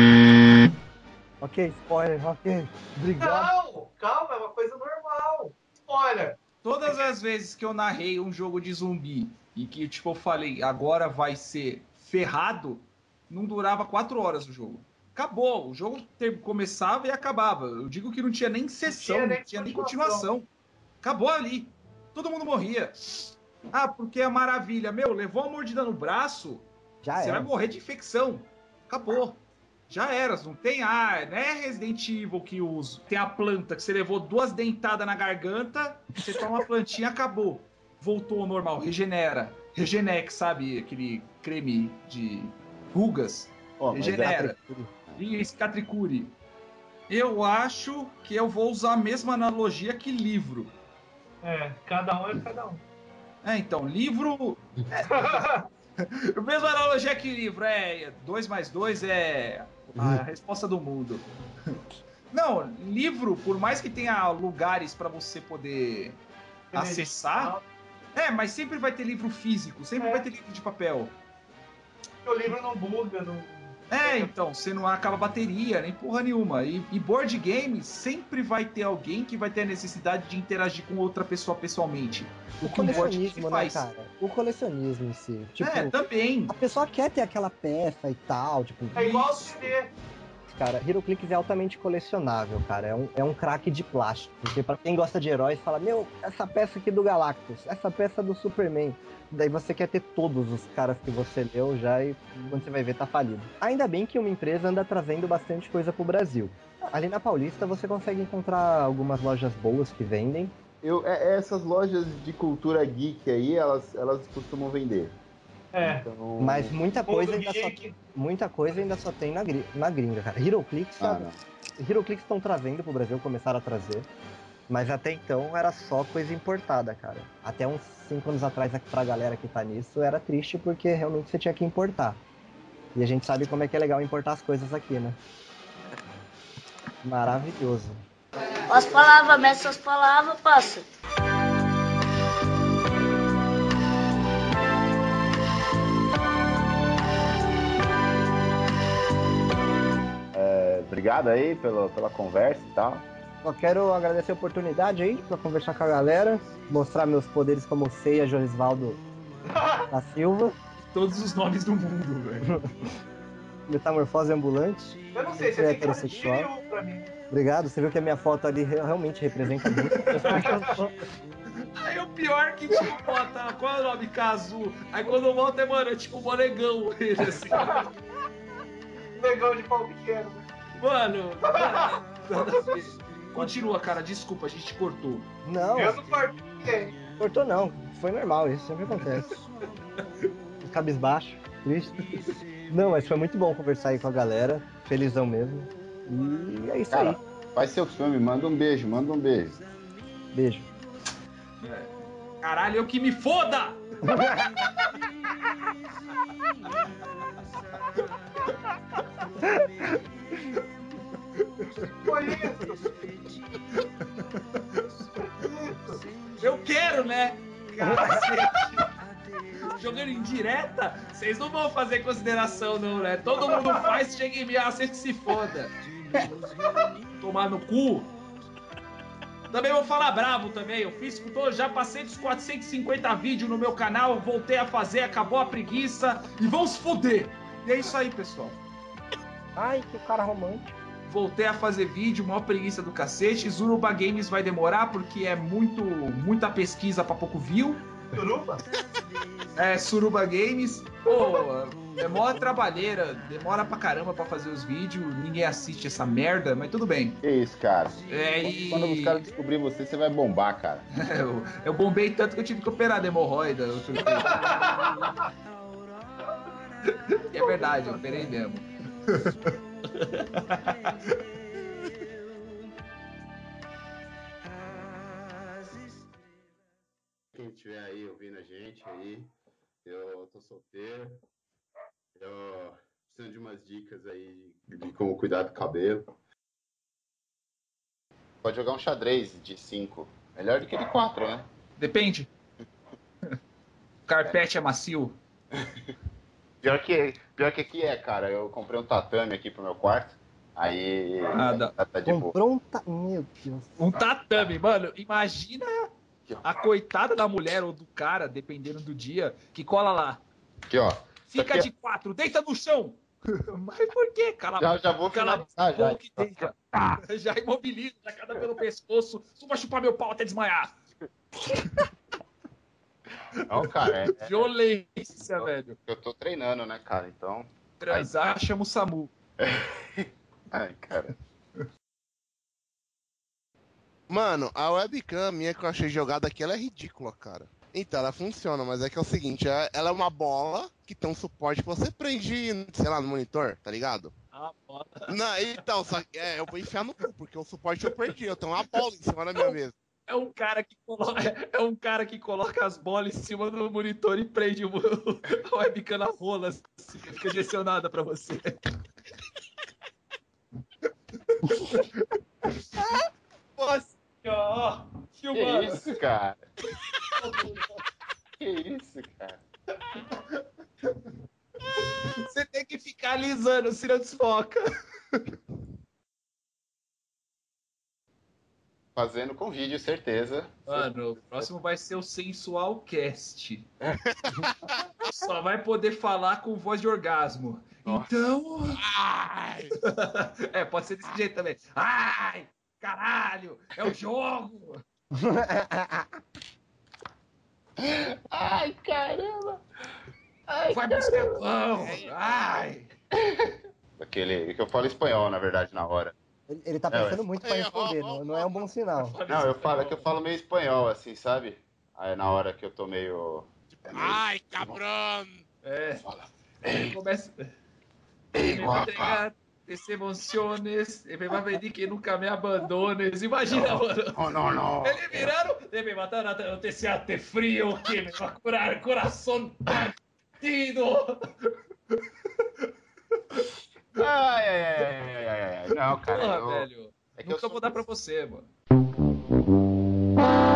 [SPEAKER 3] Ok, spoiler, ok. Obrigado.
[SPEAKER 7] Não, calma, é uma coisa normal. Spoiler.
[SPEAKER 1] Todas as vezes que eu narrei um jogo de zumbi e que, tipo, eu falei, agora vai ser ferrado, não durava 4 horas o jogo. Acabou, o jogo começava e acabava. Eu digo que não tinha nem sessão, não tinha nem continuação. Acabou ali. Todo mundo morria. Ah, porque é maravilha. Meu, levou uma mordida no braço, você vai morrer de infecção. Acabou. Já era, não tem não é Resident Evil que uso. Tem a planta que você levou 2 dentadas na garganta, você toma uma plantinha, acabou. Voltou ao normal, regenera. Regenex, sabe? Aquele creme de rugas. Regenera. Isso, Catricure. Eu acho que eu vou usar a mesma analogia que livro.
[SPEAKER 7] Cada um é cada um.
[SPEAKER 1] Então, livro... A mesma analogia que livro, 2 mais 2 é a resposta do mundo. Não, livro, por mais que tenha lugares para você poder acessar, mas sempre vai ter livro físico, sempre vai ter livro de papel.
[SPEAKER 7] O livro não buga, não...
[SPEAKER 1] Então, você não acaba bateria, nem porra nenhuma. E board game sempre vai ter alguém que vai ter a necessidade de interagir com outra pessoa pessoalmente.
[SPEAKER 3] O colecionismo, né, cara? O colecionismo em si. Tipo,
[SPEAKER 1] também.
[SPEAKER 3] A pessoa quer ter aquela peça e tal, tipo...
[SPEAKER 7] É igual o CD.
[SPEAKER 3] Cara, HeroClix é altamente colecionável, cara. É um craque de plástico. Porque pra quem gosta de heróis, fala, meu, essa peça aqui do Galactus, essa peça do Superman. Daí você quer ter todos os caras que você leu já e quando você vai ver tá falido. Ainda bem que uma empresa anda trazendo bastante coisa pro Brasil. Ali na Paulista você consegue encontrar algumas lojas boas que vendem.
[SPEAKER 2] Essas lojas de cultura geek aí, elas costumam vender.
[SPEAKER 3] Então... Mas muita coisa ainda só tem na gringa, cara. HeroClix estão trazendo pro Brasil, começaram a trazer. Mas até então era só coisa importada, cara. Até uns 5 anos atrás, pra galera que tá nisso, era triste porque realmente você tinha que importar. E a gente sabe como é que é legal importar as coisas aqui, né? Maravilhoso.
[SPEAKER 5] As palavras, mestre, as palavras, passa.
[SPEAKER 2] Obrigado aí pela conversa e tal.
[SPEAKER 3] Só quero agradecer a oportunidade aí pra conversar com a galera, mostrar meus poderes como Ceia Jorisvaldo da Silva.
[SPEAKER 1] Todos os nomes do mundo, velho.
[SPEAKER 3] Metamorfose ambulante.
[SPEAKER 7] Eu não sei, você tem heterossexual pra mim.
[SPEAKER 3] Obrigado, você viu que a minha foto ali realmente representa muito.
[SPEAKER 1] Aí o pior que, tipo, bota, qual é o nome? Cazu. Aí quando eu volto é tipo, um negão ele, assim.
[SPEAKER 7] Negão de pau pequeno.
[SPEAKER 1] Mano, nada a ver. Continua, cara, desculpa, a gente cortou.
[SPEAKER 3] Não,
[SPEAKER 7] Eu não cortei.
[SPEAKER 3] cortou não. Foi normal, isso sempre acontece. Cabisbaixo, triste. Não, mas foi muito bom conversar aí com a galera. Felizão mesmo. E é isso
[SPEAKER 2] Cara,
[SPEAKER 3] aí.
[SPEAKER 2] faz seu filme, manda um beijo.
[SPEAKER 3] Beijo.
[SPEAKER 1] Caralho, eu que me foda!
[SPEAKER 7] Foi isso.
[SPEAKER 1] Eu quero, né? Cacete. Jogando em direta, vocês não vão fazer consideração, não, né? Todo mundo faz, chega em mim, vocês que se foda. Tomar no cu. Também vou falar bravo também. Eu fiz, já passei dos 450 vídeos no meu canal, voltei a fazer, acabou a preguiça e vão se foder. E é isso aí, pessoal.
[SPEAKER 3] Ai, que cara romântico.
[SPEAKER 1] Voltei a fazer vídeo, maior preguiça do cacete. Suruba Games vai demorar porque é muita pesquisa pra pouco view.
[SPEAKER 7] Suruba?
[SPEAKER 1] É, Suruba Games. Pô, é mó trabalheira, demora pra caramba pra fazer os vídeos, ninguém assiste essa merda, mas tudo bem.
[SPEAKER 2] Que isso, cara.
[SPEAKER 1] É, e...
[SPEAKER 2] Quando os caras descobrirem você vai bombar, cara.
[SPEAKER 1] eu bombei tanto que eu tive que operar da hemorroida. E é verdade, eu operei mesmo.
[SPEAKER 2] Quem estiver aí ouvindo a gente aí, eu tô solteiro, eu preciso de umas dicas aí de como cuidar do cabelo. Pode jogar um xadrez de 5, melhor do que de 4, né?
[SPEAKER 1] Depende. O carpete é macio.
[SPEAKER 2] Pior que aqui é, cara, eu comprei um tatame aqui pro meu quarto, aí tá de boa.
[SPEAKER 3] Comprou Meu Deus.
[SPEAKER 1] Um tatame, mano, imagina a coitada da mulher ou do cara, dependendo do dia, que cola lá.
[SPEAKER 2] Aqui, ó.
[SPEAKER 1] Fica
[SPEAKER 2] aqui...
[SPEAKER 1] de 4, deita no chão. Mas por quê?
[SPEAKER 2] Já vou finalizar, já.
[SPEAKER 1] Já imobiliza, já cada pelo pescoço. Só vai chupar meu pau até desmaiar.
[SPEAKER 2] Não, cara,
[SPEAKER 1] Violência, velho.
[SPEAKER 2] Eu tô treinando, né, cara, então...
[SPEAKER 1] Transar, chama o SAMU.
[SPEAKER 2] Ai, cara.
[SPEAKER 4] Mano, a webcam minha que eu achei jogada aqui, ela é ridícula, cara. Então, ela funciona, mas é que é o seguinte, ela é uma bola que tem um suporte que você prende, sei lá, no monitor, tá ligado?
[SPEAKER 1] Ah, bola.
[SPEAKER 4] Não, então, eu vou enfiar no cu, porque o suporte eu perdi, eu tenho uma bola em cima da minha mesa.
[SPEAKER 1] É um cara que coloca as bolas em cima do monitor e prende a webcam na rola, assim, fica direcionada pra você. Nossa, ó,
[SPEAKER 2] que isso, cara? Que isso, cara?
[SPEAKER 1] Você tem que ficar alisando, senão desfoca.
[SPEAKER 2] Fazendo com vídeo, certeza.
[SPEAKER 1] Mano, o próximo vai ser o Sensual Cast. Só vai poder falar com voz de orgasmo. Nossa. Então... Ai! É, pode ser desse jeito também. Ai! Caralho! É o jogo!
[SPEAKER 2] Ai, caramba! Ai,
[SPEAKER 1] vai buscar pão! Ai!
[SPEAKER 2] Aquele que eu falo espanhol, na verdade, na hora.
[SPEAKER 3] Ele tá pensando muito pra responder, não é um bom sinal.
[SPEAKER 2] Não, é que eu falo meio espanhol, assim, sabe? Aí na hora que eu tô meio...
[SPEAKER 4] Ai, cabrão!
[SPEAKER 1] É. Ele começa...
[SPEAKER 2] Ei, guapa!
[SPEAKER 1] Esse emociones, ele vai pedir que nunca me abandones. Imagina, mano.
[SPEAKER 2] Oh, não.
[SPEAKER 1] Ele virando, deve matar a te frio que me vai curar coração partido.
[SPEAKER 2] Ai. Não, cara.
[SPEAKER 1] Porra, velho. Nunca vou dar pra você, mano.